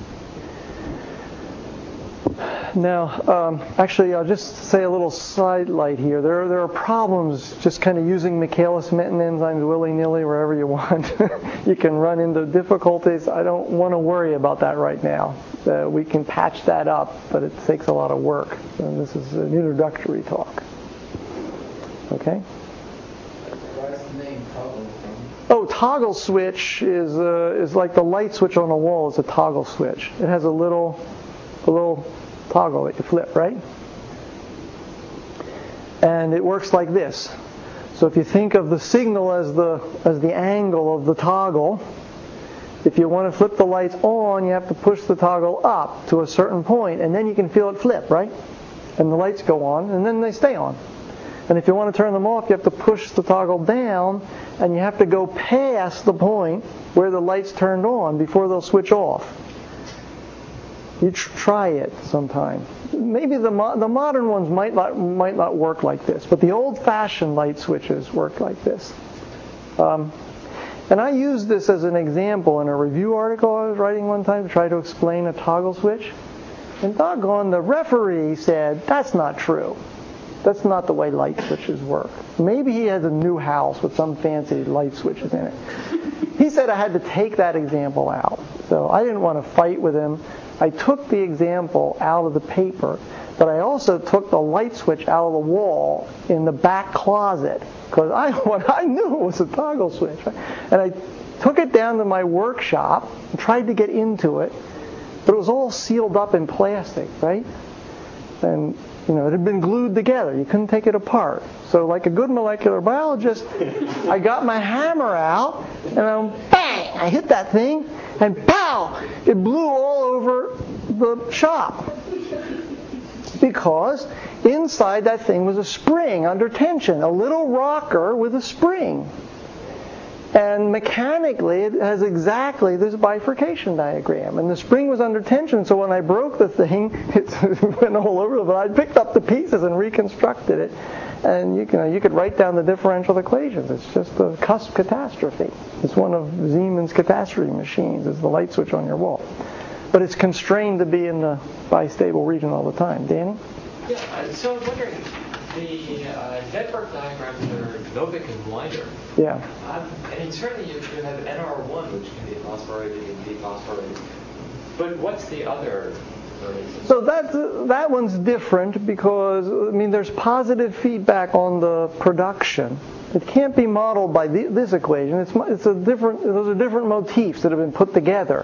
Now, um, actually, I'll just say a little sidelight here. There, there are problems just kind of using Michaelis-Menten enzymes willy-nilly wherever you want. You can run into difficulties. I don't want to worry about that right now. Uh, we can patch that up, but it takes a lot of work. And this is an introductory talk. Okay? Where's the name toggle from? Oh, toggle switch is uh, is like the light switch on a wall is a toggle switch. It has a little, a little toggle that you flip, right? And it works like this. So if you think of the signal as the as the angle of the toggle, if you want to flip the lights on, you have to push the toggle up to a certain point, and then you can feel it flip, right? And the lights go on, and then they stay on. And if you want to turn them off, you have to push the toggle down, and you have to go past the point where the lights turned on before they'll switch off. You tr- try it sometime. Maybe the mo- the modern ones might not might not work like this, but the old-fashioned light switches work like this. Um, and I used this as an example in a review article I was writing one time to try to explain a toggle switch. And doggone, the referee said, that's not true. That's not the way light switches work. Maybe he has a new house with some fancy light switches in it. He said I had to take that example out. So I didn't want to fight with him. I took the example out of the paper, but I also took the light switch out of the wall in the back closet because I I knew it was a toggle switch. Right? And I took it down to my workshop and tried to get into it, but it was all sealed up in plastic, right? And you know, it had been glued together. You couldn't take it apart. So like a good molecular biologist, I got my hammer out, and I, bang, I hit that thing, and pow, it blew all over the shop. Because inside that thing was a spring under tension, a little rocker with a spring. And mechanically, it has exactly this bifurcation diagram. And the spring was under tension, so when I broke the thing, it went all over. But I picked up the pieces and reconstructed it. And you can, you could write down the differential equations. It's just a cusp catastrophe. It's one of Siemens catastrophe machines. It's the light switch on your wall. But it's constrained to be in the bistable region all the time. Danny? Yeah, uh, so I'm wondering, the uh, network diagrams are Novick and Weiner. Yeah. Um, and certainly you, you have N R one, which can be phosphorylated and dephosphorylated. But what's the other? So that that one's different because, I mean, there's positive feedback on the production. It can't be modeled by the, this equation. It's it's a different. Those are different motifs that have been put together.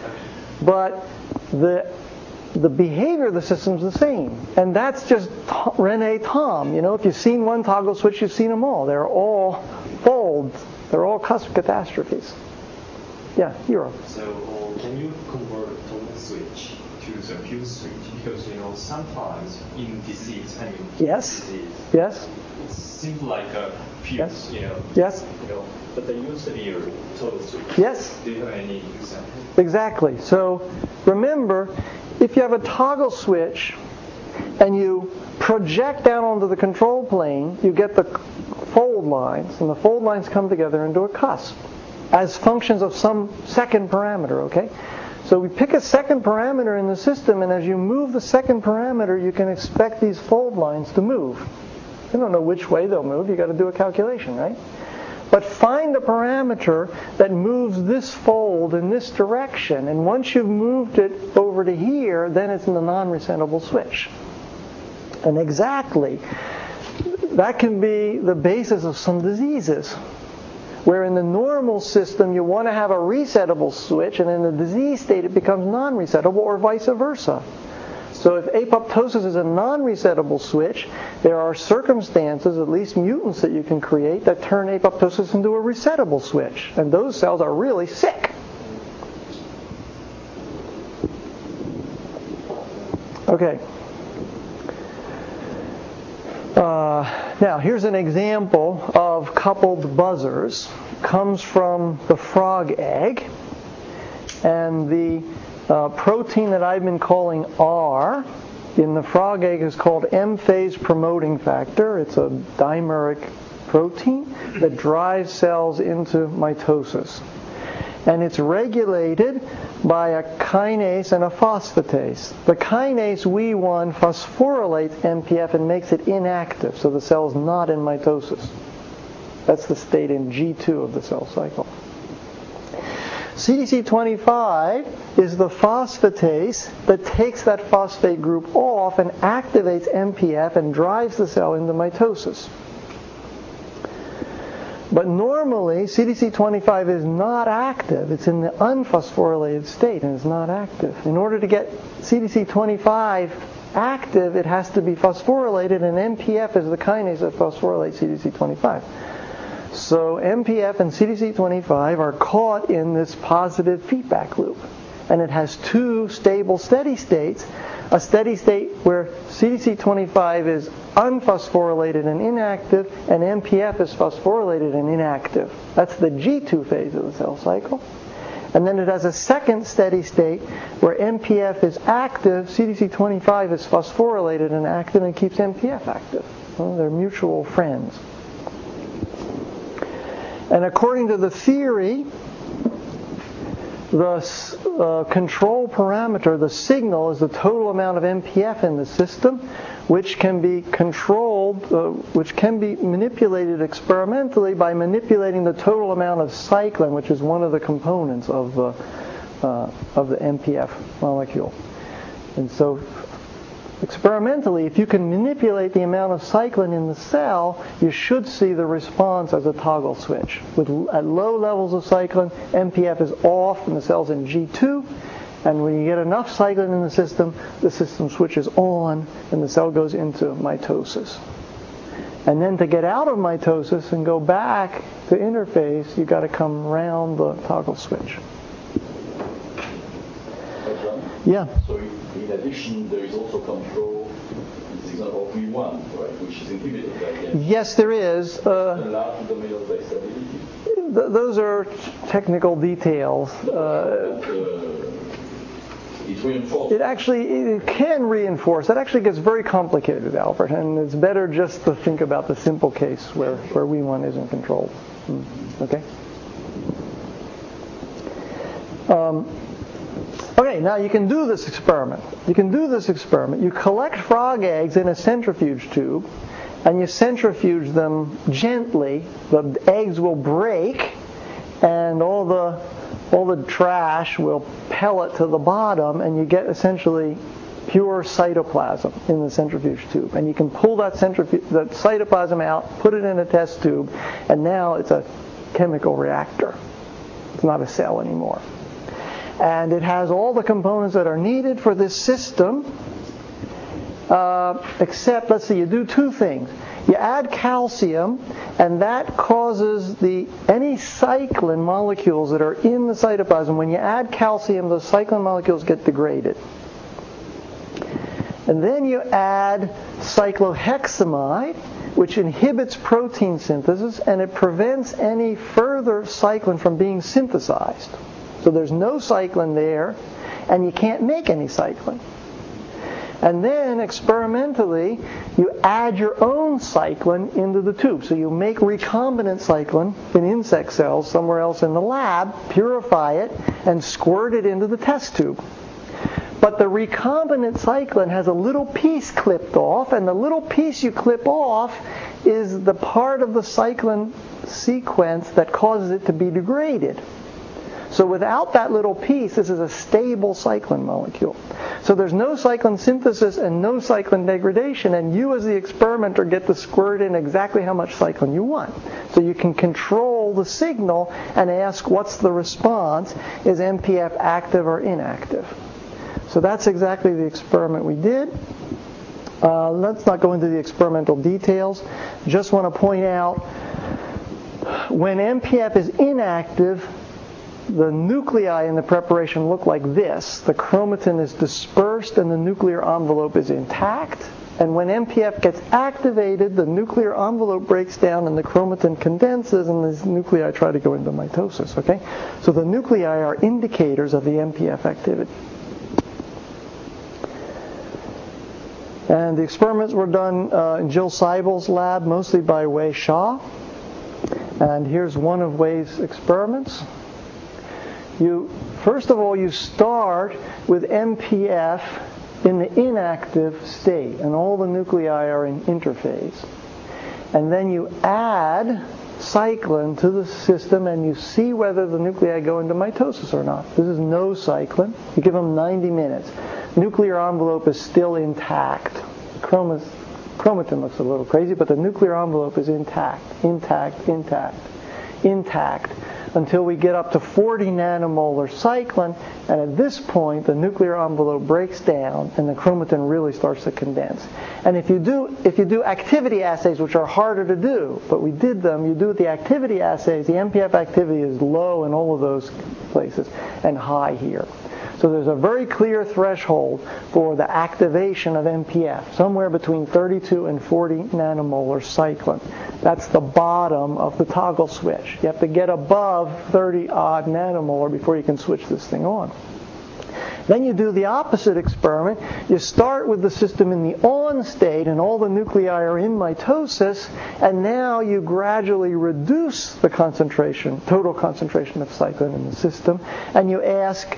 But the the behavior of the system's the same, and that's just René Thom. You know, if you've seen one toggle switch, you've seen them all. They're all folds. They're all cusp catastrophes. Yeah, Hiro. So uh, can you convert toggle switch to the fuse switch? Because you know sometimes in disease, I mean yes, disease, yes, it seems like a fuse. Yes. You know. Yes. You know, but they used to be a toggle switch. Yes. Do you have any example? Exactly. So remember, if you have a toggle switch and you project down onto the control plane, you get the fold lines, and the fold lines come together into a cusp as functions of some second parameter, okay? So we pick a second parameter in the system, and as you move the second parameter, you can expect these fold lines to move. You don't know which way they'll move. You've got to do a calculation, right? But find a parameter that moves this fold in this direction, and once you've moved it over to here, then it's in the non-resendable switch. And exactly, that can be the basis of some diseases, where in the normal system you want to have a resettable switch, and in the disease state it becomes non-resettable, or vice versa. So if apoptosis is a non-resettable switch, there are circumstances, at least mutants that you can create, that turn apoptosis into a resettable switch. And those cells are really sick. Okay. Uh, now, here's an example of coupled buzzers. Comes from the frog egg. And the uh, protein that I've been calling R in the frog egg is called M-phase promoting factor. It's a dimeric protein that drives cells into mitosis. And it's regulated by a kinase and a phosphatase. The kinase W E one phosphorylates M P F and makes it inactive, so the cell's not in mitosis. That's the state in G two of the cell cycle. C D C twenty-five is the phosphatase that takes that phosphate group off and activates M P F and drives the cell into mitosis. But normally, C D C twenty-five is not active. It's in the unphosphorylated state and it's not active. In order to get C D C twenty-five active, it has to be phosphorylated, and M P F is the kinase that phosphorylates C D C twenty-five. So M P F and C D C twenty-five are caught in this positive feedback loop. And it has two stable steady states. A steady state where C D C twenty-five is unphosphorylated and inactive, and M P F is phosphorylated and inactive. That's the G two phase of the cell cycle. And then it has a second steady state where M P F is active, C D C twenty-five is phosphorylated and active, and keeps M P F active. Well, they're mutual friends. And according to the theory, the uh, control parameter, the signal, is the total amount of M P F in the system, which can be controlled, uh, which can be manipulated experimentally by manipulating the total amount of cyclin, which is one of the components of the uh, of the M P F molecule. And so, experimentally, if you can manipulate the amount of cyclin in the cell, you should see the response as a toggle switch. With at low levels of cyclin, M P F is off and the cell's in G two. And when you get enough cyclin in the system, the system switches on and the cell goes into mitosis. And then to get out of mitosis and go back to interphase, you've got to come around the toggle switch. Yeah. So in addition, there is also control, this example of W E one, right, which is inhibited by the Yes, there is. Uh, large domain of stability. th- those are technical details. No, Uh, but, uh, it reinforces. it actually it can reinforce. That actually gets very complicated, Albert, and it's better just to think about the simple case where, where W E one isn't controlled. Mm. Okay? Um, Okay, now you can do this experiment. You can do this experiment. You collect frog eggs in a centrifuge tube, and you centrifuge them gently. The eggs will break, and all the all the trash will pellet to the bottom, and you get essentially pure cytoplasm in the centrifuge tube. And you can pull that centrifuge, that cytoplasm out, put it in a test tube, and now it's a chemical reactor. It's not a cell anymore. And it has all the components that are needed for this system, uh, except, let's see, you do two things. You add calcium, and that causes the any cyclin molecules that are in the cytoplasm. When you add calcium, those cyclin molecules get degraded. And then you add cyclohexamide, which inhibits protein synthesis, and it prevents any further cyclin from being synthesized. So there's no cyclin there, and you can't make any cyclin. And then, experimentally, you add your own cyclin into the tube. So you make recombinant cyclin in insect cells somewhere else in the lab, purify it, and squirt it into the test tube. But the recombinant cyclin has a little piece clipped off, and the little piece you clip off is the part of the cyclin sequence that causes it to be degraded. So without that little piece, this is a stable cyclin molecule. So there's no cyclin synthesis and no cyclin degradation, and you as the experimenter get to squirt in exactly how much cyclin you want. So you can control the signal and ask what's the response, is M P F active or inactive? So that's exactly the experiment we did. Uh, let's not go into the experimental details. Just want to point out, when M P F is inactive, the nuclei in the preparation look like this. The chromatin is dispersed and the nuclear envelope is intact. And when M P F gets activated, the nuclear envelope breaks down and the chromatin condenses and these nuclei try to go into mitosis, okay? So the nuclei are indicators of the M P F activity. And the experiments were done uh, in Jill Seibel's lab, mostly by Wei Sha. And here's one of Wei's experiments. You, first of all, you start with M P F in the inactive state, and all the nuclei are in interphase. And then you add cyclin to the system, and you see whether the nuclei go into mitosis or not. This is no cyclin. You give them ninety minutes. Nuclear envelope is still intact. Chromas, chromatin looks a little crazy, but the nuclear envelope is intact, intact, intact, intact, until we get up to forty nanomolar cyclin, and at this point the nuclear envelope breaks down and the chromatin really starts to condense. And if you do if you do activity assays, which are harder to do, but we did them, you do the activity assays, the M P F activity is low in all of those places and high here. So there's a very clear threshold for the activation of M P F, somewhere between thirty-two and forty nanomolar cyclin. That's the bottom of the toggle switch. You have to get above thirty odd nanomolar before you can switch this thing on. Then you do the opposite experiment. You start with the system in the on state and all the nuclei are in mitosis, and now you gradually reduce the concentration, total concentration of cyclin in the system, and you ask,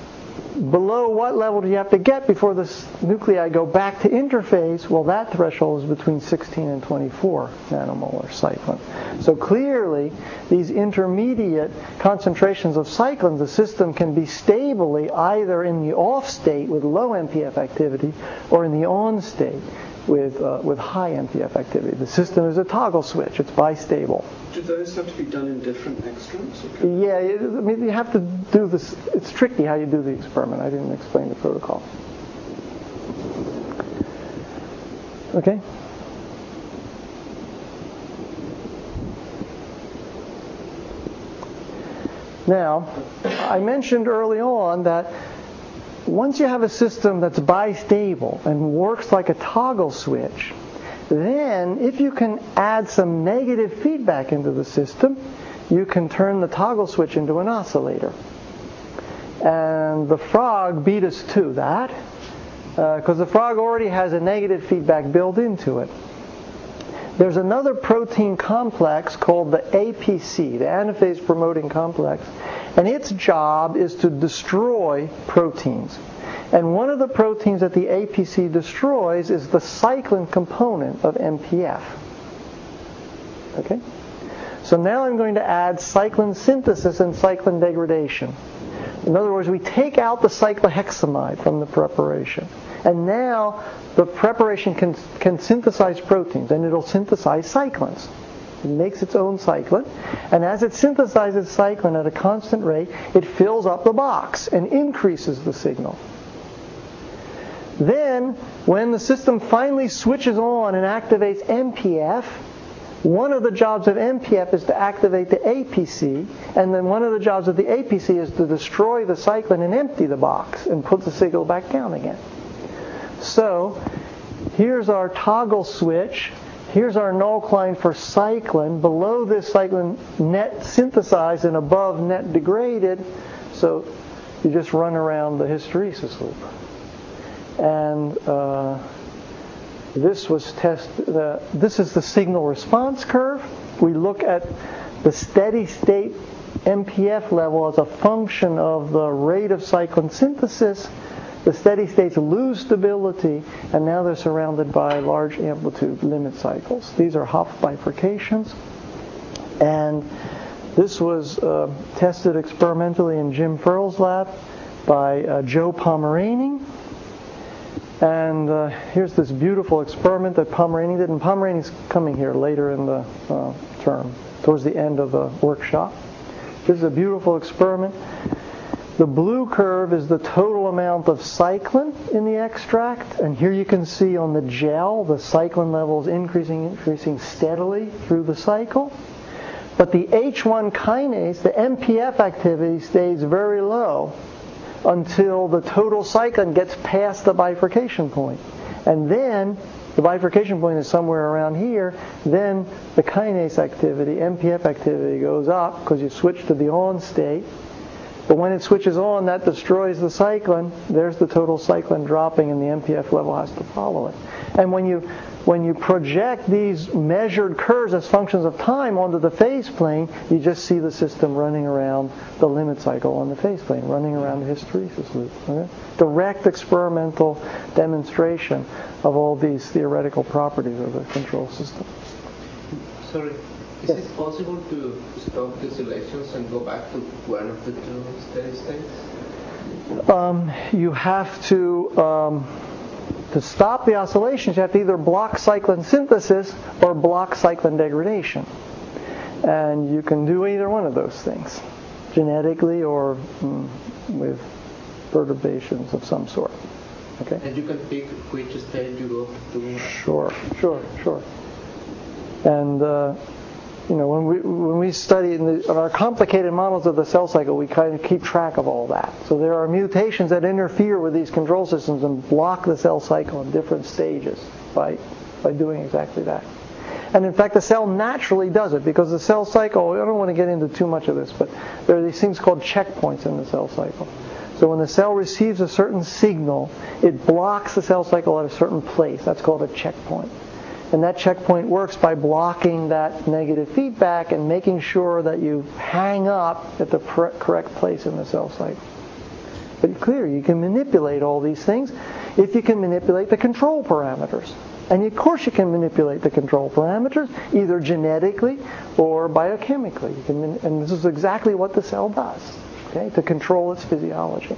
below what level do you have to get before the nuclei go back to interphase? Well, that threshold is between sixteen and twenty-four nanomolar cyclin. So clearly, these intermediate concentrations of cyclin, the system can be stably either in the off state with low M P F activity or in the on state with uh, with high M P F activity. The system is a toggle switch. It's bistable. Do those have to be done in different extracts? Yeah, I mean, you have to do this. It's tricky how you do the experiment. I didn't explain the protocol. Okay? Now, I mentioned early on that once you have a system that's bistable and works like a toggle switch, then if you can add some negative feedback into the system, you can turn the toggle switch into an oscillator. And the frog beat us to that, because uh, the frog already has a negative feedback built into it. There's another protein complex called the A P C, the anaphase promoting complex, and its job is to destroy proteins. And one of the proteins that the A P C destroys is the cyclin component of M P F. Okay? So now I'm going to add cyclin synthesis and cyclin degradation. In other words, we take out the cyclohexamide from the preparation. And now the preparation can, can synthesize proteins, and it'll synthesize cyclins. It makes its own cyclin, and as it synthesizes cyclin at a constant rate, it fills up the box and increases the signal. Then, when the system finally switches on and activates M P F, one of the jobs of M P F is to activate the A P C, and then one of the jobs of the A P C is to destroy the cyclin and empty the box and put the signal back down again. So, here's our toggle switch. Here's our nullcline for cyclin. Below this cyclin, net synthesized and above net degraded. So, you just run around the hysteresis loop. And uh, this was tested. Uh, this is the signal response curve. We look at the steady state M P F level as a function of the rate of cyclin synthesis. The steady states lose stability, and now they're surrounded by large amplitude limit cycles. These are Hopf bifurcations. And this was uh, tested experimentally in Jim Furl's lab by uh, Joe Pomeranian. And uh, here's this beautiful experiment that Pomeranian did. And Pomeranian's coming here later in the uh, term, towards the end of the workshop. This is a beautiful experiment. The blue curve is the total amount of cyclin in the extract. And here you can see on the gel, the cyclin level is increasing, increasing steadily through the cycle. But the H one kinase, the M P F activity, stays very low until the total cyclin gets past the bifurcation point. And then the bifurcation point is somewhere around here, then the kinase activity, M P F activity, goes up because you switch to the on state. But when it switches on, that destroys the cyclin. There's the total cyclin dropping, and the M P F level has to follow it. And when you when you project these measured curves as functions of time onto the phase plane, you just see the system running around the limit cycle on the phase plane, running around the hysteresis loop. Okay? Direct experimental demonstration of all these theoretical properties of the control system. Sorry, is yes. it possible to stop the selections and go back to one of the two steady states? Um, you have to... Um, To stop the oscillations, you have to either block cyclin synthesis or block cyclin degradation. And you can do either one of those things, genetically or mm, with perturbations of some sort. Okay? And you can pick which state you go to? Sure, sure, sure. And, uh, you know, when we when we study in, the, in our complicated models of the cell cycle, we kind of keep track of all that. So there are mutations that interfere with these control systems and block the cell cycle in different stages by by doing exactly that. And in fact, the cell naturally does it because the cell cycle, I don't want to get into too much of this, but there are these things called checkpoints in the cell cycle. So when the cell receives a certain signal, it blocks the cell cycle at a certain place. That's called a checkpoint. And that checkpoint works by blocking that negative feedback and making sure that you hang up at the correct place in the cell cycle. But it's clear, you can manipulate all these things if you can manipulate the control parameters. And of course you can manipulate the control parameters either genetically or biochemically. You can, and this is exactly what the cell does, okay, to control its physiology.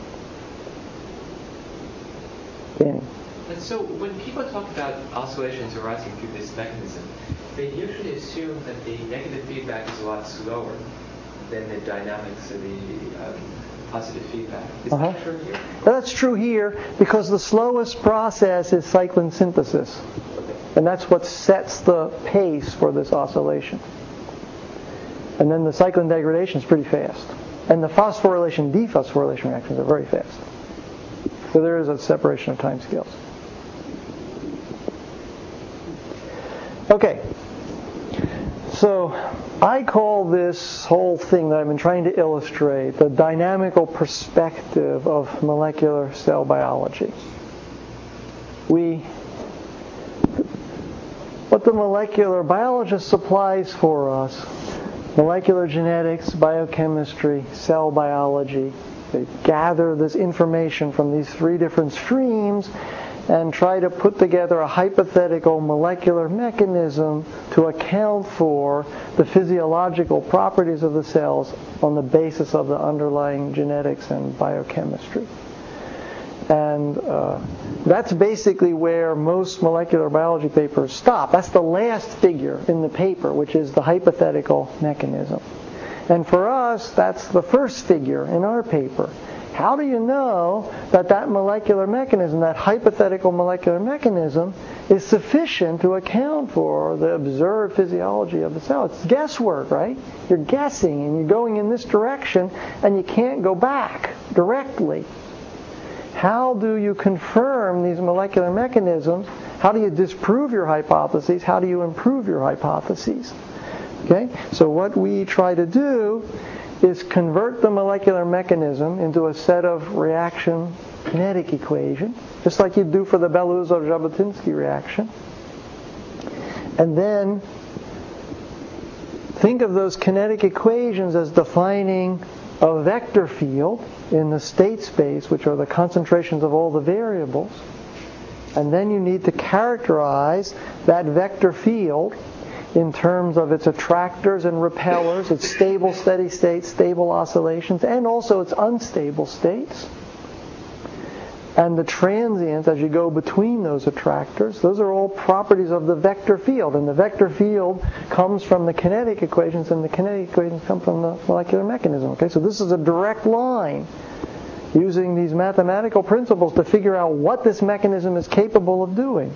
Danny. And so when people talk about oscillations arising through this mechanism, they usually assume that the negative feedback is a lot slower than the dynamics of the um, positive feedback. Is uh-huh. that true here? That's true here because the slowest process is cyclin synthesis. Okay. And that's what sets the pace for this oscillation. And then the cyclin degradation is pretty fast. And the phosphorylation dephosphorylation reactions are very fast. So there is a separation of time scales. Okay, so I call this whole thing that I've been trying to illustrate the dynamical perspective of molecular cell biology. We, what the molecular biologist supplies for us, molecular genetics, biochemistry, cell biology, they gather this information from these three different streams and try to put together a hypothetical molecular mechanism to account for the physiological properties of the cells on the basis of the underlying genetics and biochemistry. And uh, that's basically where most molecular biology papers stop. That's the last figure in the paper, which is the hypothetical mechanism. And for us, that's the first figure in our paper. How do you know that that molecular mechanism, that hypothetical molecular mechanism, is sufficient to account for the observed physiology of the cell? It's guesswork, right? You're guessing and you're going in this direction and you can't go back directly. How do you confirm these molecular mechanisms? How do you disprove your hypotheses? How do you improve your hypotheses? Okay? So what we try to do is convert the molecular mechanism into a set of reaction kinetic equations, just like you do for the Belousov-Jabotinsky reaction. And then think of those kinetic equations as defining a vector field in the state space, which are the concentrations of all the variables. And then you need to characterize that vector field in terms of its attractors and repellers, its stable steady states, stable oscillations, and also its unstable states. And the transients, as you go between those attractors, those are all properties of the vector field. And the vector field comes from the kinetic equations, and the kinetic equations come from the molecular mechanism. Okay, so this is a direct line using these mathematical principles to figure out what this mechanism is capable of doing.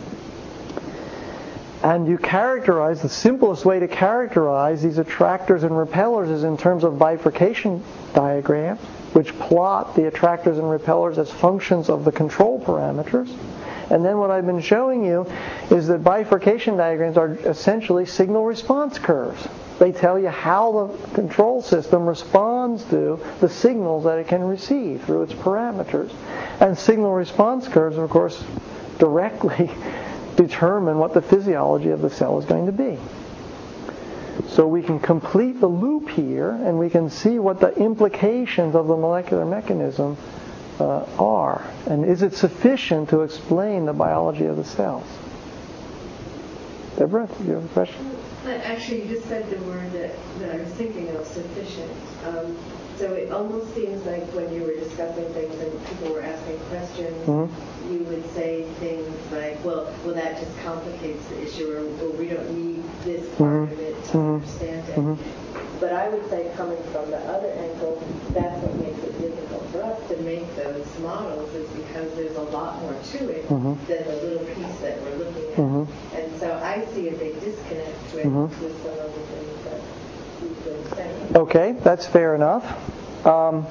And you characterize, the simplest way to characterize these attractors and repellers is in terms of bifurcation diagrams, which plot the attractors and repellers as functions of the control parameters. And then what I've been showing you is that bifurcation diagrams are essentially signal response curves. They tell you how the control system responds to the signals that it can receive through its parameters. And signal response curves, of course, directly determine what the physiology of the cell is going to be. So we can complete the loop here, and we can see what the implications of the molecular mechanism uh, are. And is it sufficient to explain the biology of the cells? Deborah, do you have a question? Actually, you just said the word that, that I was thinking of, sufficient. Um, so it almost seems like when you were discussing things and people were asking questions, mm-hmm. you would say things like, well, well, that just complicates the issue, or, or we don't need this part mm-hmm. of it to mm-hmm. understand it. Mm-hmm. But I would say, coming from the other angle, that's what makes it difficult for us to make those models, is because there's a lot more to it mm-hmm. than the little piece that we're looking at. Mm-hmm. And so I see a big disconnect with, mm-hmm. with some of the things that you've been saying. Okay, that's fair enough. Um,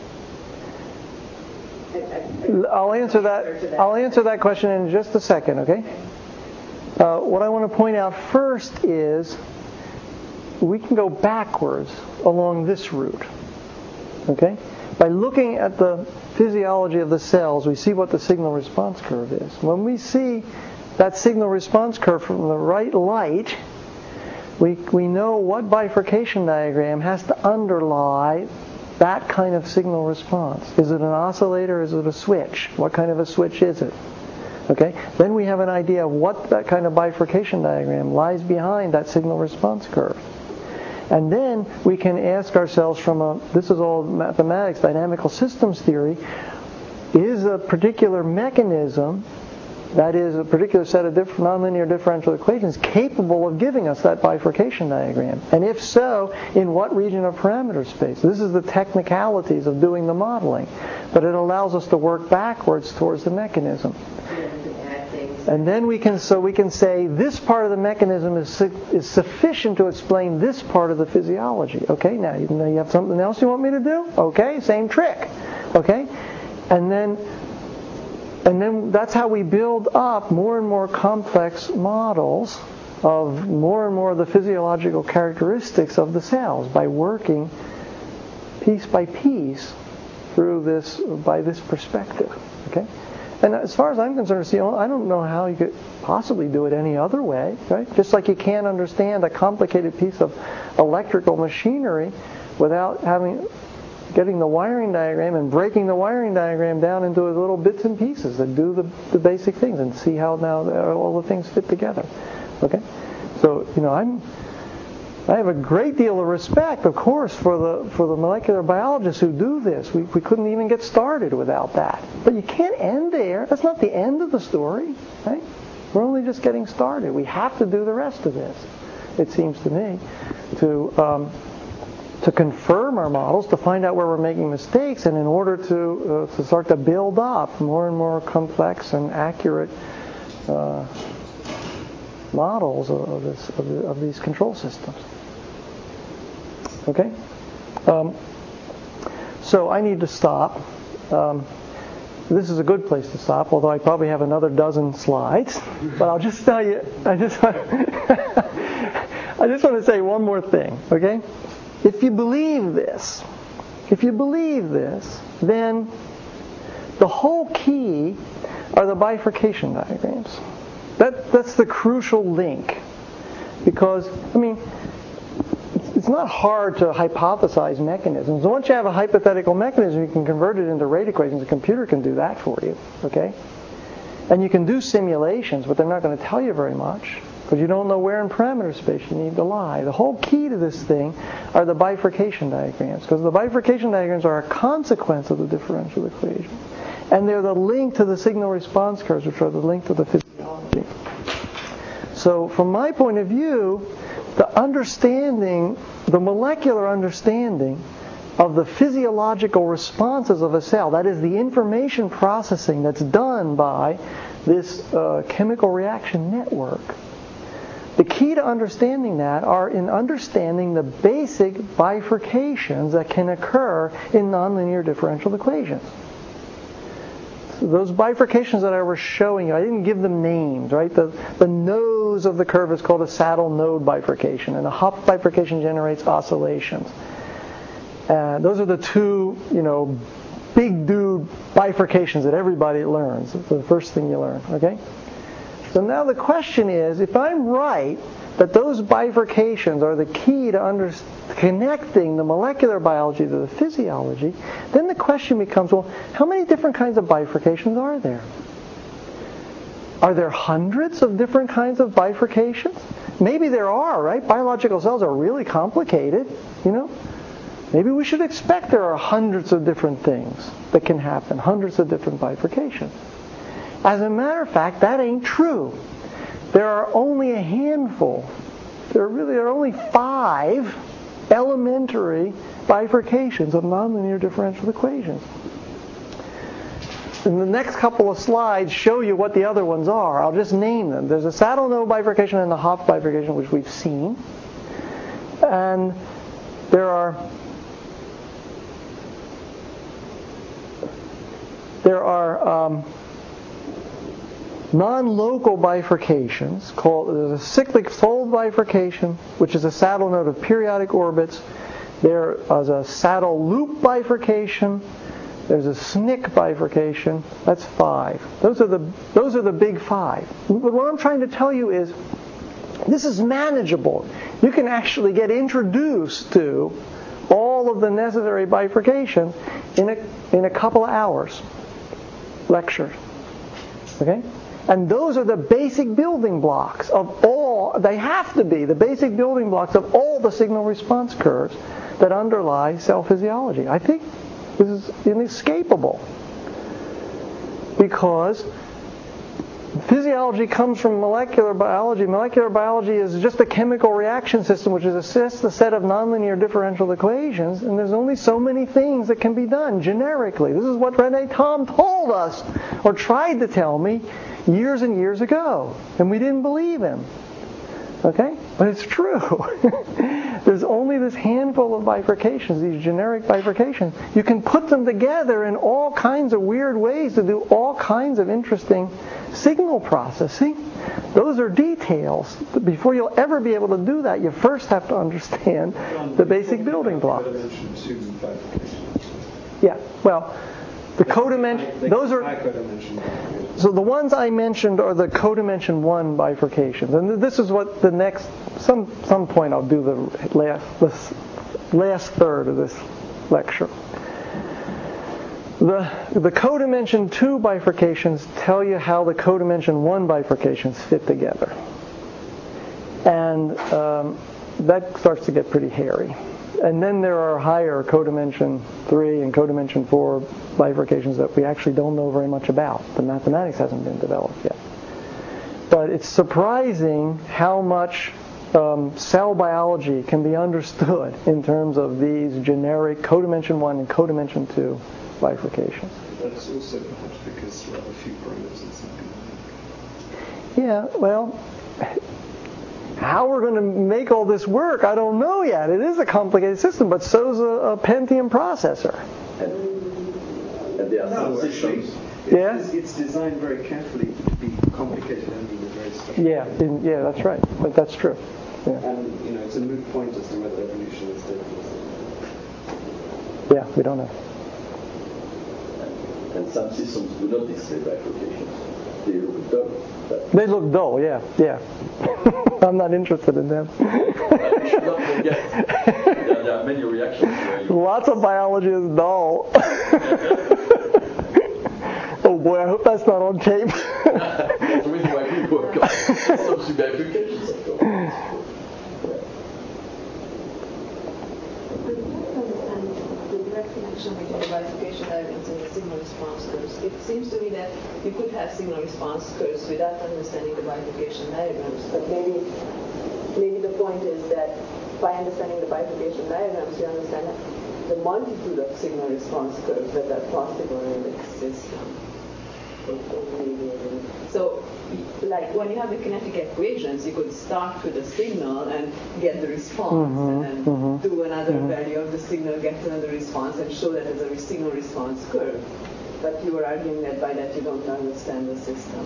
I'll answer that. I'll answer that question in just a second. Okay. Uh, what I want to point out first is we can go backwards along this route. Okay. By looking at the physiology of the cells, we see what the signal response curve is. When we see that signal response curve from the right light, we we know what bifurcation diagram has to underlie that kind of signal response. Is it an oscillator? Is it a switch? What kind of a switch is it? Okay. Then we have an idea of what that kind of bifurcation diagram lies behind that signal response curve. And then we can ask ourselves from a, this is all mathematics, dynamical systems theory, is a particular mechanism, that is a particular set of diff- nonlinear differential equations, capable of giving us that bifurcation diagram? And if so, in what region of parameter space? This is the technicalities of doing the modeling. But it allows us to work backwards towards the mechanism. And then we can, so we can say this part of the mechanism is su- is sufficient to explain this part of the physiology. Okay, now you, now you have something else you want me to do? Okay, same trick. Okay, and then and then that's how we build up more and more complex models of more and more of the physiological characteristics of the cells by working piece by piece through this by this perspective. Okay. And as far as I'm concerned, see, I don't know how you could possibly do it any other way, right? Just like you can't understand a complicated piece of electrical machinery without having getting the wiring diagram and breaking the wiring diagram down into little bits and pieces that do the, the basic things and see how now all the things fit together. Okay? So, you know, I'm I have a great deal of respect, of course, for the for the molecular biologists who do this. We we couldn't even get started without that. But you can't end there. That's not the end of the story, right? We're only just getting started. We have to do the rest of this, it seems to me, to um, to confirm our models, to find out where we're making mistakes, and in order to uh, to start to build up more and more complex and accurate uh, models of this of, the, of these control systems. Okay, um, so I need to stop. Um, this is a good place to stop, although I probably have another dozen slides. But I'll just tell you, I just want, I just want to say one more thing. Okay, if you believe this, if you believe this, then the whole key are the bifurcation diagrams. That that's the crucial link, because I mean. It's not hard to hypothesize mechanisms. Once you have a hypothetical mechanism, you can convert it into rate equations. The computer can do that for you, okay? And you can do simulations, but they're not going to tell you very much because you don't know where in parameter space you need to lie. The whole key to this thing are the bifurcation diagrams, because the bifurcation diagrams are a consequence of the differential equation. And they're the link to the signal response curves, which are the link to the physiology. So from my point of view, the understanding, the molecular understanding of the physiological responses of a cell, that is the information processing that's done by this uh, chemical reaction network. The key to understanding that are in understanding the basic bifurcations that can occur in nonlinear differential equations. those bifurcations that I was showing you, I didn't give them names, right? The, the nose of the curve is called a saddle node bifurcation, and a Hopf bifurcation generates oscillations. Uh, those are the two, you know, big dude bifurcations that everybody learns. It's the first thing you learn, okay? So now the question is, if I'm right that those bifurcations are the key to under, connecting the molecular biology to the physiology, then the question becomes, well, how many different kinds of bifurcations are there? Are there hundreds of different kinds of bifurcations? Maybe there are, right? Biological cells are really complicated, you know? Maybe we should expect there are hundreds of different things that can happen, hundreds of different bifurcations. As a matter of fact, that ain't true. There are only a handful. There really are only five elementary bifurcations of nonlinear differential equations. And the next couple of slides show you what the other ones are. I'll just name them. There's a saddle node bifurcation and the Hopf bifurcation, which we've seen. And there are there are um, non-local bifurcations called, there's a cyclic fold bifurcation, which is a saddle node of periodic orbits. There is a saddle loop bifurcation. There's a S N C bifurcation. That's five. Those are the those are the big five. But what I'm trying to tell you is, this is manageable. You can actually get introduced to all of the necessary bifurcations in a in a couple of hours lecture. Okay? And those are the basic building blocks of all, they have to be the basic building blocks of all the signal response curves that underlie cell physiology. I think this is inescapable, because physiology comes from molecular biology. Molecular biology is just a chemical reaction system, which is just a set of nonlinear differential equations, and there's only so many things that can be done generically. This is what René Thom told us, or tried to tell me, years and years ago, and we didn't believe him. Okay? But it's true. There's only this handful of bifurcations, these generic bifurcations. You can put them together in all kinds of weird ways to do all kinds of interesting signal processing. Those are details. Before you'll ever be able to do that, you first have to understand the basic building blocks. Yeah, well, the codimension, those are, so the ones I mentioned are the codimension one bifurcations. And this is what the next, some some point I'll do the last, this last third of this lecture. The, the codimension two bifurcations tell you how the codimension one bifurcations fit together. And um, that starts to get pretty hairy. And then there are higher codimension three and codimension four bifurcations that we actually don't know very much about. The mathematics hasn't been developed yet. But it's surprising how much um, cell biology can be understood in terms of these generic codimension one and codimension two bifurcations. That's also perhaps because there are a few parameters and something. Yeah, well, how we're going to make all this work, I don't know yet. It is a complicated system, but so's a, a Pentium processor. And, and there are some no, systems. Yeah? It's, it's designed very carefully to be complicated only in a very special Yeah, way. in, yeah, that's right. But that's true. Yeah. And, you know, it's a moot point as to whether evolution is dead. Yeah, we don't know. And some systems do not display bifurcations. They look dull. But They look dull, yeah, yeah. I'm not interested in them. but you should not forget, there, there are many reactions where you... Lots of biology is dull. Oh boy, I hope that's not on tape. That's the reason why people work on some bifurcations, of course. Connection between the bifurcation diagrams and the signal response curves. It seems to me that you could have signal response curves without understanding the bifurcation diagrams, but maybe maybe the point is that by understanding the bifurcation diagrams, you understand the multitude of signal response curves that are possible in the system. So, like when you have the kinetic equations, you could start with a signal and get the response, Mm-hmm, and then mm-hmm, do another mm-hmm. value of the signal, get another response, and show that as a signal response curve. but you were arguing that by that you don't understand the system.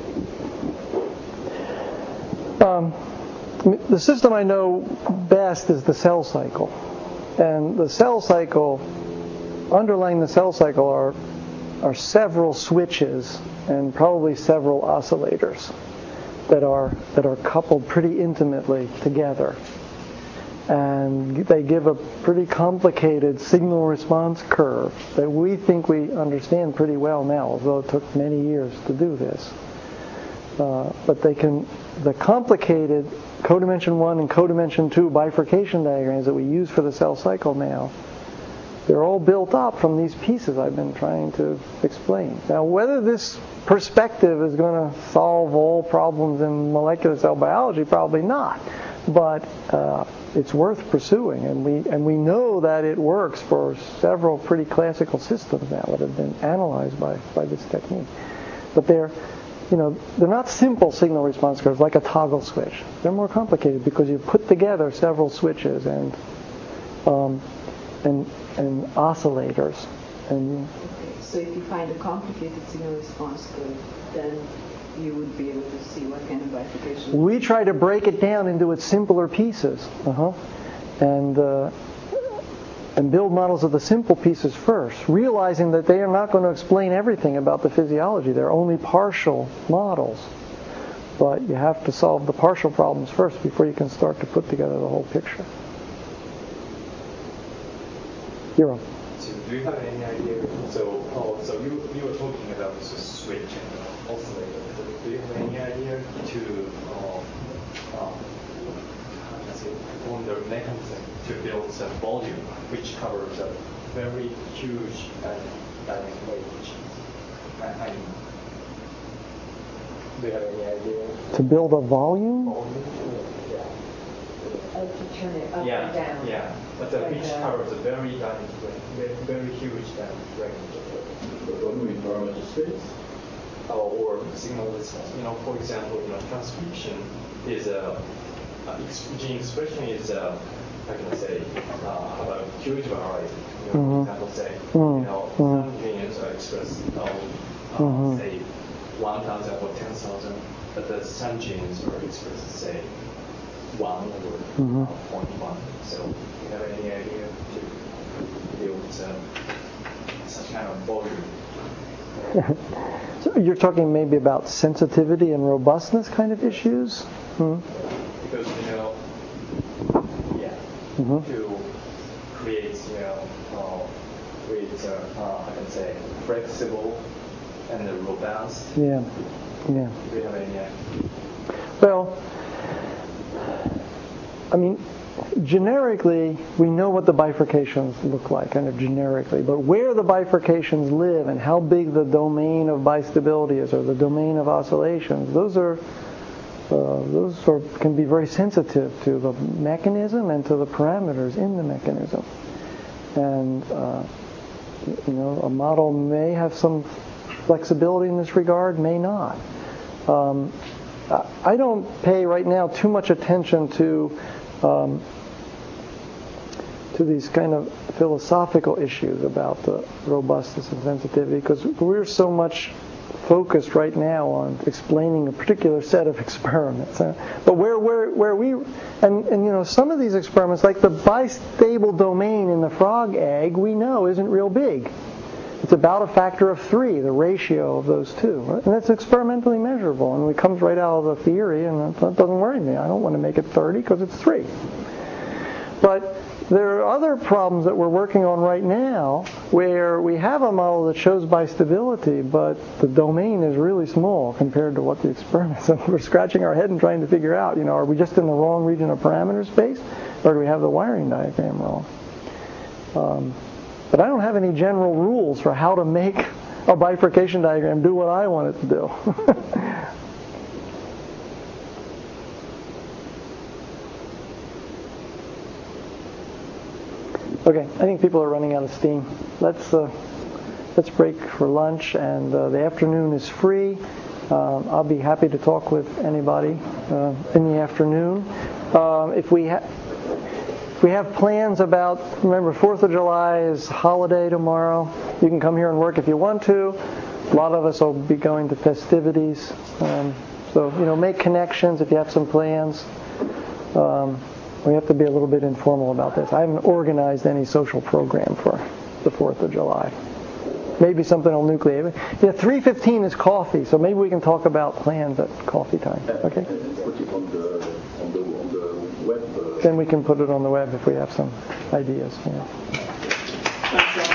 Um, the system I know best is the cell cycle. And the cell cycle, underlying the cell cycle are, are several switches and probably several oscillators that are, that are coupled pretty intimately together. And they give a pretty complicated signal response curve that we think we understand pretty well now, although it took many years to do this. Uh, but they can, the complicated codimension one and codimension two bifurcation diagrams that we use for the cell cycle now, they're all built up from these pieces I've been trying to explain. Now, whether this perspective is going to solve all problems in molecular cell biology, probably not. But uh, it's worth pursuing, and we and we know that it works for several pretty classical systems now that have been analyzed by, by this technique. But they're, you know, they're not simple signal response curves like a toggle switch. They're more complicated because you put together several switches and um, and and oscillators. And okay, so if you find a complicated signal response curve, then you would be able to see what kind of bifurcation. We try to break it down into its simpler pieces, uh-huh, and uh, and build models of the simple pieces first, realizing that they are not going to explain everything about the physiology. They're only partial models, but you have to solve the partial problems first before you can start to put together the whole picture. Hero. So do you have any idea? So, oh, so you you were talking about the switch and oscillator. Do you have any idea to uh, uh, let's say, form the mechanism to build a volume which covers a very huge dynamic range? I, I mean, do you have any idea? To build a volume? Volume? Yeah. Oh, to turn it up yeah, and down. Yeah, but the Like which a- covers a very dynamic range, very, very huge dynamic range. The volume in parameter space. Uh, or signal response. You know, for example, you know, transcription is a uh, ex- gene expression is uh, how can I say uh, have a huge variety. You know, Mhm. for example, say Mhm. you know Mhm. some genes are expressed uh, uh, Mhm. say one thousand or ten thousand, but the some genes are expressed say one or Mhm. uh, point one. So, you have any idea to build uh, such kind of volume? So you're talking maybe about sensitivity and robustness kind of issues? Hmm. Because, you know, yeah, Mm-hmm. to create, you know, uh, create, uh, uh, I can say, flexible and robust. Yeah, yeah. Do you have any idea? Well, I mean, generically, we know what the bifurcations look like, kind of generically. But where the bifurcations live and how big the domain of bistability is, or the domain of oscillations, those are uh, those are, can be very sensitive to the mechanism and to the parameters in the mechanism. And uh, you know, a model may have some flexibility in this regard, may not. Um, I don't pay right now too much attention to um, to these kind of philosophical issues about the robustness and sensitivity, because we're so much focused right now on explaining a particular set of experiments. Uh, but where where where we and and you know, some of these experiments, like the bistable domain in the frog egg, we know isn't real big. It's about a factor of three, the ratio of those two. And it's experimentally measurable, and it comes right out of the theory, and that doesn't worry me. I don't want to make it thirty because it's three. But there are other problems that we're working on right now where we have a model that shows bistability, but the domain is really small compared to what the experiments. And we're scratching our head and trying to figure out, you know, are we just in the wrong region of parameter space, or do we have the wiring diagram wrong? Um, But I don't have any general rules for how to make a bifurcation diagram do what I want it to do. Okay, I think people are running out of steam. Let's uh, let's break for lunch, and uh, the afternoon is free. Um, I'll be happy to talk with anybody uh, in the afternoon. Um, if we have. We have plans about, remember, fourth of July is holiday tomorrow. you can come here and work if you want to. A lot of us will be going to festivities. Um, so, you know, make connections if you have some plans. Um, we have to be a little bit informal about this. I haven't organized any social program for the fourth of July. Maybe something on nuclear. Yeah, three fifteen is coffee, so maybe we can talk about plans at coffee time. Okay? Put it on the, on the, on the web. Uh, then we can put it on the web if we have some ideas. Yeah.